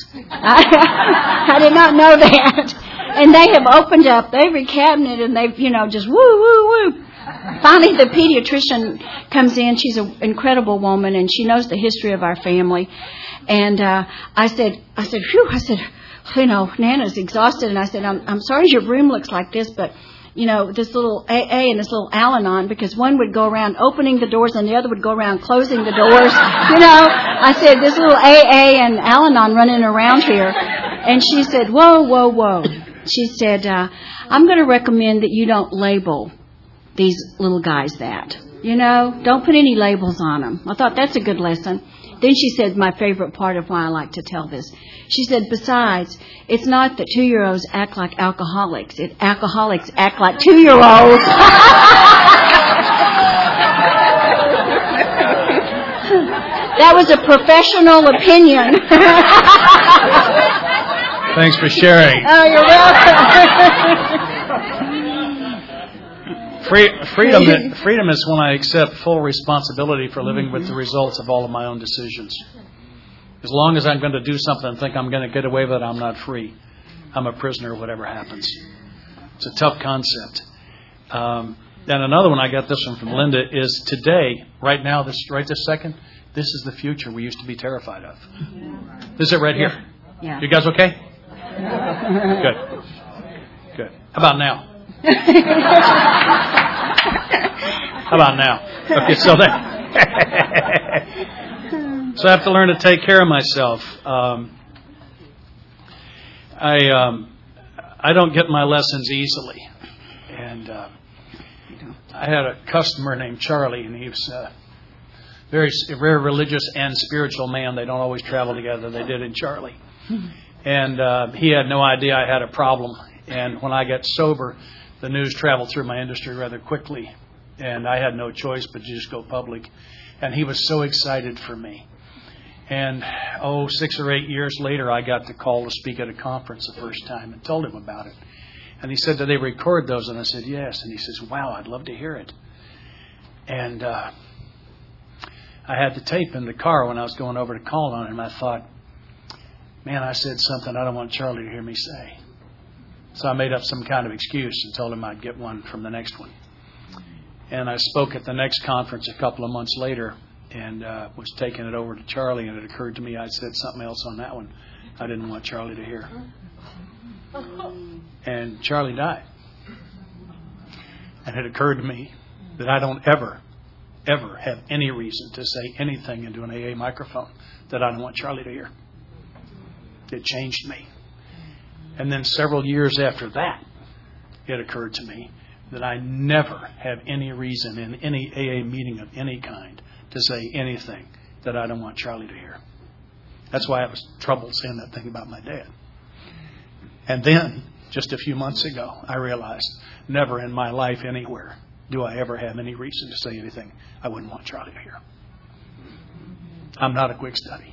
I, I did not know that. And they have opened up every cabinet, and they've, you know, just woo, woo, woo. Finally, the pediatrician comes in. She's an incredible woman, and she knows the history of our family. And uh, I said, I said, phew, I said, you know, Nana's exhausted. And I said, I'm, I'm sorry your room looks like this, but, you know, this little A A and this little Al-Anon, because one would go around opening the doors and the other would go around closing the doors. You know, I said, this little A A and Al-Anon running around here. And she said, whoa, whoa, whoa. She said, uh, I'm going to recommend that you don't label these little guys that. You know, don't put any labels on them. I thought that's a good lesson. Then she said my favorite part of why I like to tell this. She said, besides, it's not that two-year-olds act like alcoholics. It alcoholics act like two-year-olds. That was a professional opinion.
Thanks for sharing.
Oh, you're welcome.
Free, freedom, freedom is when I accept full responsibility for living with the results of all of my own decisions. As long as I'm going to do something and think I'm going to get away with it, I'm not free. I'm a prisoner, whatever happens. It's a tough concept. Um, and another one, I got this one from Linda, is today, right now, this right this second, this is the future we used to be terrified of. This is it right here.
Yeah.
You guys okay? Good. Good. How about now? How about now? Okay, so that. So I have to learn to take care of myself. Um, I um, I don't get my lessons easily, and uh, I had a customer named Charlie, and he was a very very religious and spiritual man. They don't always travel together. They did in Charlie. And uh, he had no idea I had a problem. And when I got sober, the news traveled through my industry rather quickly. And I had no choice but to just go public. And he was so excited for me. And, oh, six or eight years later, I got the call to speak at a conference the first time and told him about it. And he said, do they record those? And I said, yes. And he says, wow, I'd love to hear it. And uh, I had the tape in the car when I was going over to call on him. I thought, man, I said something I don't want Charlie to hear me say. So I made up some kind of excuse and told him I'd get one from the next one. And I spoke at the next conference a couple of months later and uh, was taking it over to Charlie, and it occurred to me I'd said something else on that one I didn't want Charlie to hear. And Charlie died. And it occurred to me that I don't ever, ever have any reason to say anything into an A A microphone that I don't want Charlie to hear. It changed me. And then several years after that, it occurred to me that I never have any reason in any A A meeting of any kind to say anything that I don't want Charlie to hear. That's why I was troubled saying that thing about my dad. And then, just a few months ago, I realized never in my life anywhere do I ever have any reason to say anything I wouldn't want Charlie to hear. I'm not a quick study.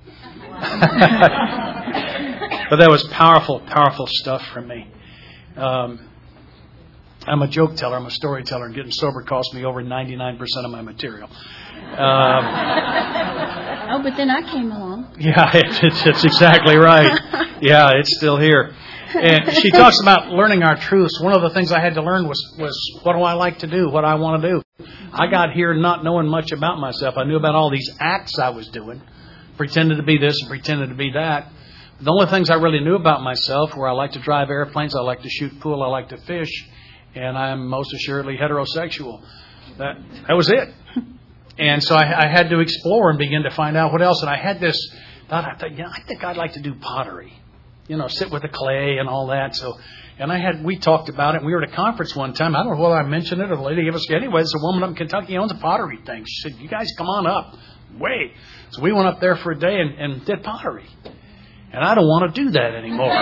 But that was powerful, powerful stuff for me. Um, I'm a joke teller. I'm a storyteller. And getting sober cost me over ninety-nine percent of my material. Um,
oh, but then I came along.
Yeah, it's, it's, it's exactly right. Yeah, it's still here. And she talks about learning our truths. One of the things I had to learn was, was what do I like to do, what I want to do. I got here not knowing much about myself. I knew about all these acts I was doing, pretending to be this and pretending to be that. The only things I really knew about myself were I like to drive airplanes, I like to shoot pool, I like to fish, and I'm most assuredly heterosexual. That that was it. And so I, I had to explore and begin to find out what else. And I had this thought, I thought, yeah, I think I'd like to do pottery. You know, sit with the clay and all that. So, and I had, we talked about it. And we were at a conference one time. I don't know whether I mentioned it or the lady gave us, anyway, it's a woman up in Kentucky who owns a pottery thing. She said, you guys come on up. Wait. So we went up there for a day and, and did pottery. And I don't want to do that anymore.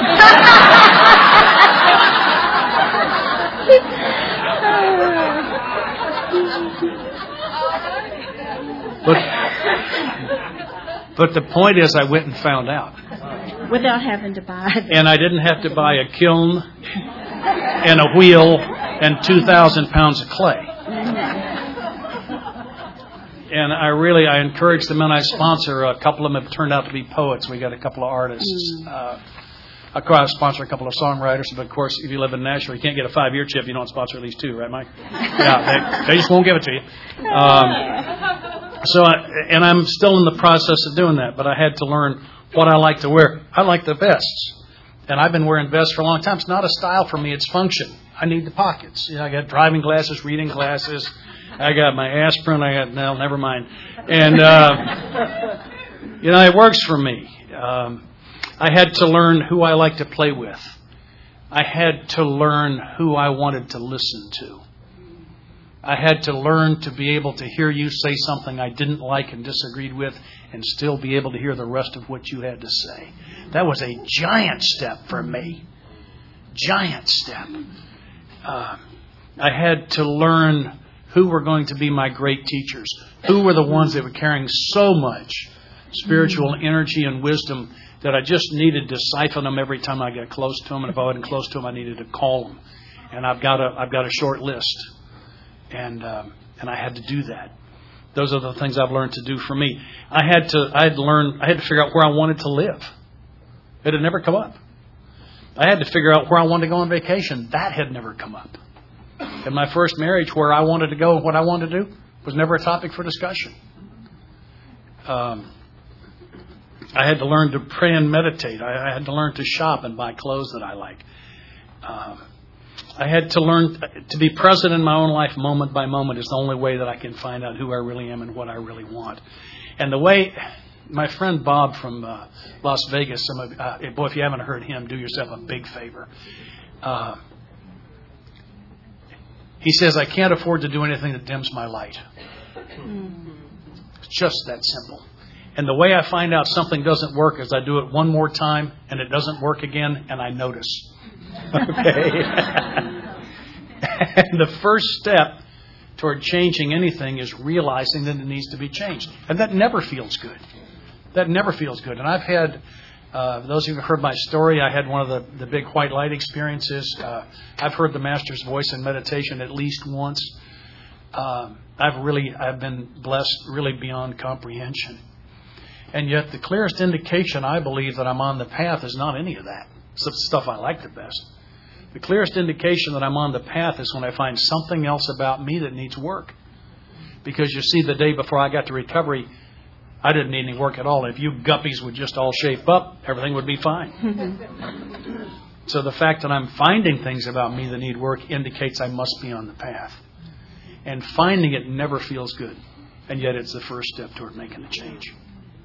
But, but the point is I went and found out.
Without having to buy it.
And I didn't have to buy a kiln and a wheel and two thousand pounds of clay. And I really, I encourage the men I sponsor. A couple of them have turned out to be poets. We got a couple of artists. Mm. Uh, I sponsor a couple of songwriters, but of course, if you live in Nashville, you can't get a five-year chip. You don't sponsor at least two, right, Mike? Yeah, they, they just won't give it to you. Um, so, I, and I'm still in the process of doing that, but I had to learn what I like to wear. I like the vests, and I've been wearing vests for a long time. It's not a style for me; it's function. I need the pockets. You know, I got driving glasses, reading glasses. I got my aspirin. I got no, never mind. And uh, you know, it works for me. Um, I had to learn who I like to play with. I had to learn who I wanted to listen to. I had to learn to be able to hear you say something I didn't like and disagreed with and still be able to hear the rest of what you had to say. That was a giant step for me. Giant step. Uh, I had to learn who were going to be my great teachers. Who were the ones that were carrying so much spiritual energy and wisdom that I just needed to siphon them every time I got close to them. And if I wasn't close to them, I needed to call them. And I've got a, I've got a short list. And um, and I had to do that. Those are the things I've learned to do for me. I had to I had to learn I had to figure out where I wanted to live. It had never come up. I had to figure out where I wanted to go on vacation. That had never come up. In my first marriage, where I wanted to go and what I wanted to do was never a topic for discussion. Um, I had to learn to pray and meditate. I, I had to learn to shop and buy clothes that I like. Um, I had to learn to be present in my own life moment by moment is the only way that I can find out who I really am and what I really want. And the way my friend Bob from uh, Las Vegas, some of, uh, boy, if you haven't heard him, do yourself a big favor. Uh, he says, I can't afford to do anything that dims my light. It's just that simple. And the way I find out something doesn't work is I do it one more time and it doesn't work again and I notice. Okay. And the first step toward changing anything is realizing that it needs to be changed. And that never feels good. That never feels good. And I've had, uh, those of you who have heard my story, I had one of the, the big white light experiences. Uh, I've heard the Master's voice in meditation at least once. Uh, I've really, I've been blessed really beyond comprehension. And yet the clearest indication, I believe, that I'm on the path is not any of that. It's the stuff I like the best. The clearest indication that I'm on the path is when I find something else about me that needs work. Because you see, the day before I got to recovery, I didn't need any work at all. If you guppies would just all shape up, everything would be fine. So the fact that I'm finding things about me that need work indicates I must be on the path. And finding it never feels good. And yet it's the first step toward making a change.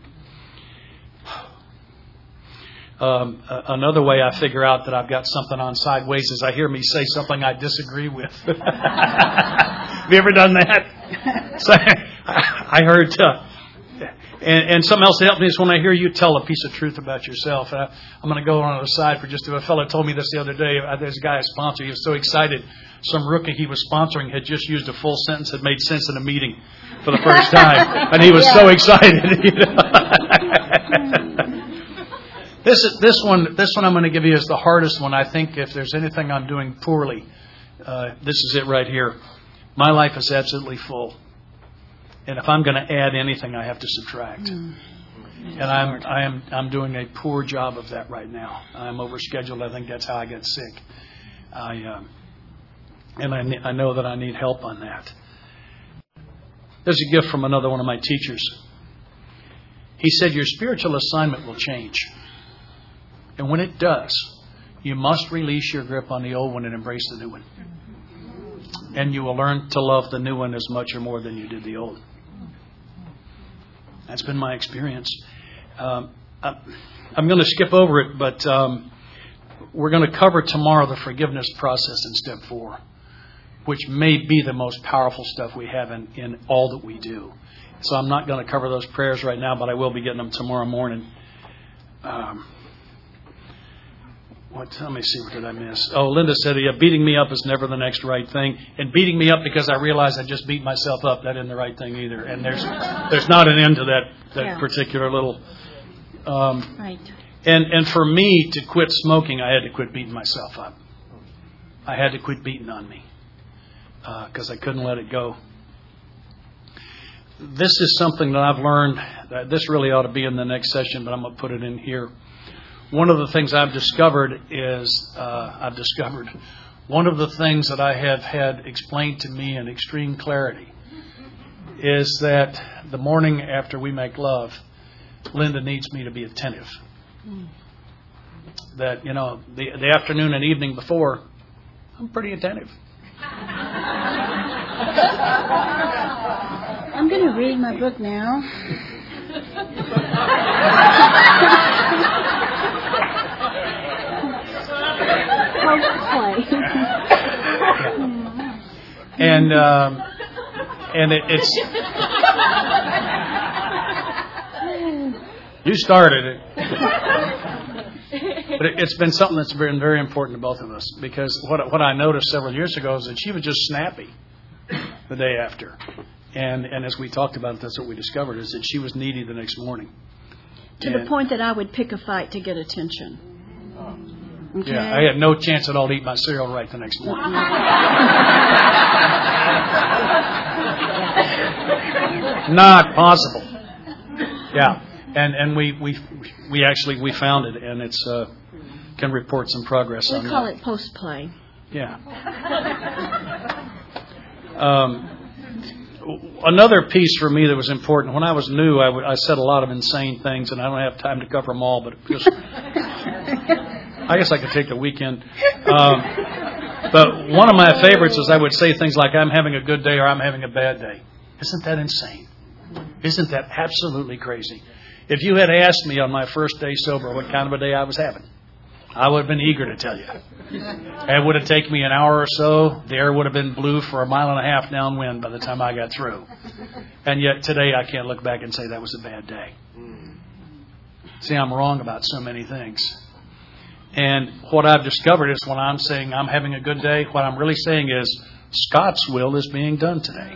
Um, another way I figure out that I've got something on sideways is I hear me say something I disagree with. Have you ever done that? So I heard, uh, and, and something else that helped me is when I hear you tell a piece of truth about yourself. Uh, I'm going to go on the side for just a, a fellow told me this the other day. Uh, there's a guy I sponsor. He was so excited some rookie he was sponsoring had just used a full sentence that made sense in a meeting for the first time, and he was so excited. You know? This is, this one, this one I'm going to give you is the hardest one. I think if there's anything I'm doing poorly, uh, this is it right here. My life is absolutely full, and if I'm going to add anything, I have to subtract. Mm. And I'm I am I'm doing a poor job of that right now. I'm overscheduled. I think that's how I get sick. I um, and I I know that I need help on that. There's a gift from another one of my teachers. He said, "Your spiritual assignment will change. And when it does, you must release your grip on the old one and embrace the new one. And you will learn to love the new one as much or more than you did the old." That's been my experience. Um, I, I'm going to skip over it, but um, we're going to cover tomorrow the forgiveness process in step four, which may be the most powerful stuff we have in, in all that we do. So I'm not going to cover those prayers right now, but I will be getting them tomorrow morning. Um, What, let me see, what did I miss? Oh, Linda said, yeah, beating me up is never the next right thing. And beating me up because I realized I just beat myself up, that isn't the right thing either. And there's there's not an end to that, that yeah. particular little... Um,
right.
And, and for me to quit smoking, I had to quit beating myself up. I had to quit beating on me because uh, I couldn't let it go. This is something that I've learned. That this really ought to be in the next session, but I'm going to put it in here. One of the things I've discovered is, uh, I've discovered, one of the things that I have had explained to me in extreme clarity is that the morning after we make love, Linda needs me to be attentive. That, you know, the, the afternoon and evening before, I'm pretty attentive.
I'm going to read my book now.
and um, and it, it's you started it, but it, it's been something that's been very important to both of us, because what what I noticed several years ago is that she was just snappy the day after, and and as we talked about it, that's what we discovered, is that she was needy the next morning,
to and, the point that I would pick a fight to get attention. Okay.
Yeah, I had no chance at all to eat my cereal right the next morning. Not possible. Yeah, and and we we we actually we found it, and it's uh, can report some progress
we
on that.
We call it post play.
Yeah. Um, another piece for me that was important when I was new, I, w- I said a lot of insane things, and I don't have time to cover them all, but just. I guess I could take the weekend. Um, but one of my favorites is I would say things like, "I'm having a good day" or "I'm having a bad day." Isn't that insane? Isn't that absolutely crazy? If you had asked me on my first day sober what kind of a day I was having, I would have been eager to tell you. It would have taken me an hour or so. The air would have been blue for a mile and a half downwind by the time I got through. And yet today I can't look back and say that was a bad day. See, I'm wrong about so many things. And what I've discovered is when I'm saying I'm having a good day, what I'm really saying is Scott's will is being done today.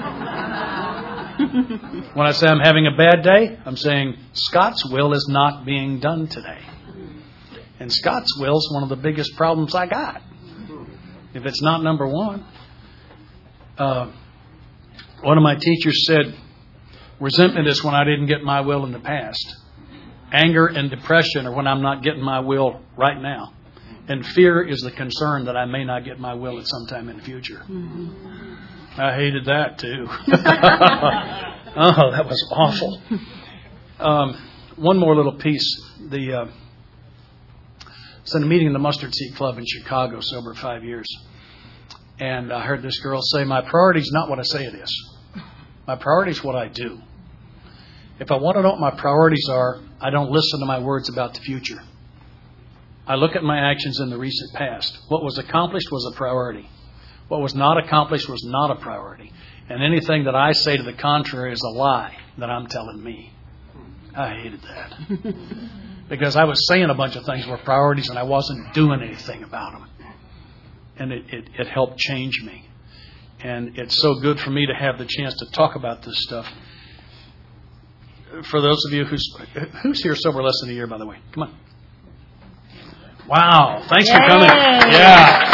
When I say I'm having a bad day, I'm saying Scott's will is not being done today. And Scott's will is one of the biggest problems I got. If it's not number one. Uh, one of my teachers said, resentment is when I didn't get my will in the past. Anger and depression are when I'm not getting my will right now. And fear is the concern that I may not get my will at some time in the future. Mm-hmm. I hated that too. Oh, that was awful. Um, one more little piece. The uh, I was in a meeting in the Mustard Seed Club in Chicago, sober five years. And I heard this girl say, "My priority is not what I say it is. My priority is what I do. If I want to know what my priorities are, I don't listen to my words about the future. I look at my actions in the recent past. What was accomplished was a priority. What was not accomplished was not a priority. And anything that I say to the contrary is a lie that I'm telling me." I hated that. Because I was saying a bunch of things were priorities and I wasn't doing anything about them. and it, it, it helped change me. And it's so good for me to have the chance to talk about this stuff. For those of you who's who's here sober less than a year, by the way, come on. Wow! Thanks
Yay.
for coming. Yeah.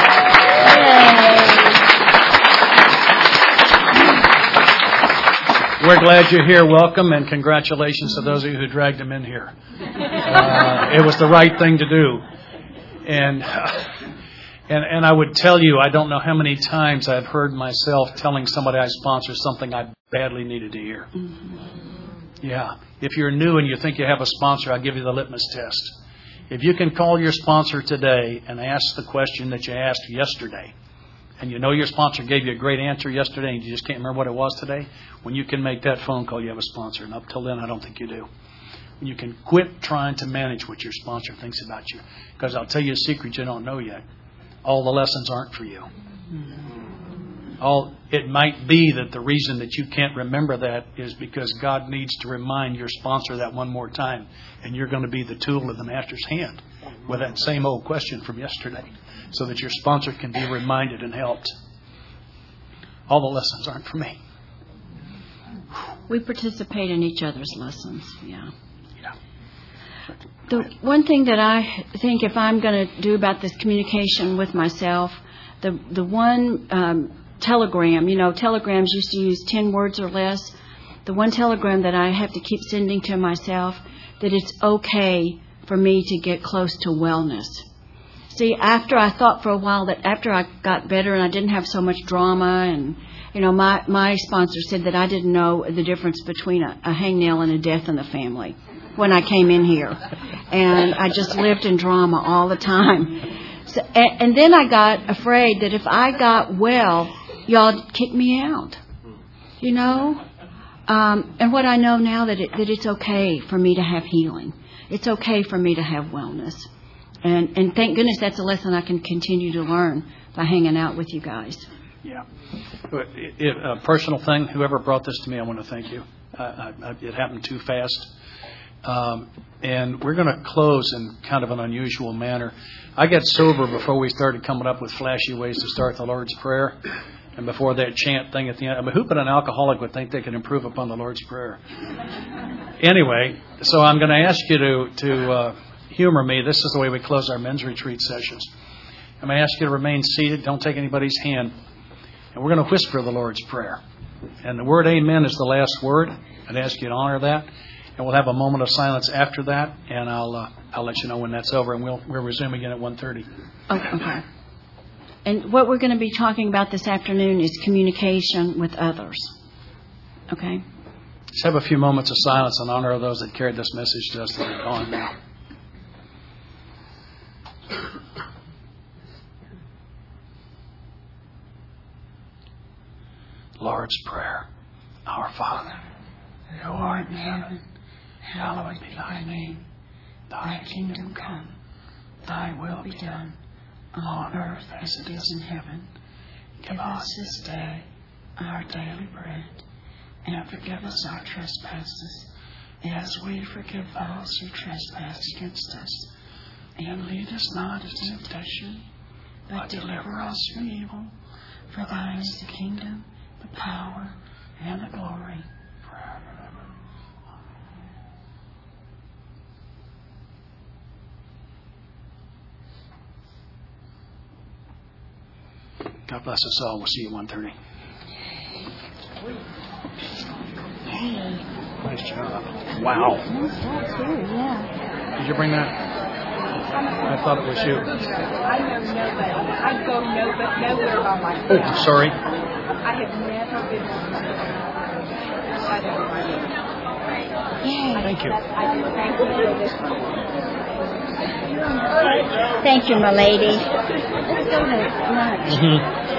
We're glad you're here. Welcome and congratulations to those of you who dragged him in here. Uh, it was the right thing to do. And, and and I would tell you, I don't know how many times I've heard myself telling somebody I sponsor something I badly needed to hear. Yeah. If you're new and you think you have a sponsor, I'll give you the litmus test. If you can call your sponsor today and ask the question that you asked yesterday, and you know your sponsor gave you a great answer yesterday and you just can't remember what it was today, when you can make that phone call, you have a sponsor. And up till then, I don't think you do. You can quit trying to manage what your sponsor thinks about you. Because I'll tell you a secret you don't know yet. All the lessons aren't for you. All it might be that the reason that you can't remember that is because God needs to remind your sponsor that one more time. And you're going to be the tool in the master's hand with that same old question from yesterday, so that your sponsor can be reminded and helped. All the lessons aren't for me.
We participate in each other's lessons, yeah.
Yeah.
The one thing that I think if I'm going to do about this communication with myself, the the one um, telegram, you know, telegrams used to use ten words or less. The one telegram that I have to keep sending to myself, that it's okay for me to get close to wellness. See, after I thought for a while that after I got better and I didn't have so much drama, and, you know, my, my sponsor said that I didn't know the difference between a, a hangnail and a death in the family when I came in here. And I just lived in drama all the time. So, and, and then I got afraid that if I got well, y'all'd kick me out, you know? Um, and what I know now that it, that it's okay for me to have healing. It's okay for me to have wellness. And and thank goodness that's a lesson I can continue to learn by hanging out with you guys.
Yeah. It, it, a personal thing, whoever brought this to me, I want to thank you. I, I, it happened too fast. Um, and we're going to close in kind of an unusual manner. I got sober before we started coming up with flashy ways to start the Lord's Prayer. And before that chant thing at the end. I mean, who but an alcoholic would think they could improve upon the Lord's Prayer? Anyway, so I'm going to ask you to, to uh, humor me. This is the way we close our men's retreat sessions. I'm going to ask you to remain seated. Don't take anybody's hand. And we're going to whisper the Lord's Prayer. And the word amen is the last word. I'd ask you to honor that. And we'll have a moment of silence after that. And I'll uh, I'll let you know when that's over. And we'll, we'll resume again at one thirty.
Oh, okay. And what we're going to be talking about this afternoon is communication with others. Okay?
Let's have a few moments of silence in honor of those that carried this message to us that are gone now. Lord's Prayer. Our Father, who art in heaven, hallowed be thy name. Thy kingdom come. Thy will be done, on earth as it is in heaven. Give us this day our daily bread, and forgive us our trespasses, as we forgive those who trespass against us. And lead us not into temptation, but deliver us from evil. For thine is the kingdom, the power, and the glory forever and ever. God bless us all. We'll see you at one thirty. Nice job. Wow. Did you bring that? I thought it was you.
I know nobody. I go no, but nowhere by myself.
Oh, I'm sorry.
I have never been. I don't know.
Thank you.
I do thank you for this one.
Thank you, my lady. Let's go to lunch.
Mm-hmm.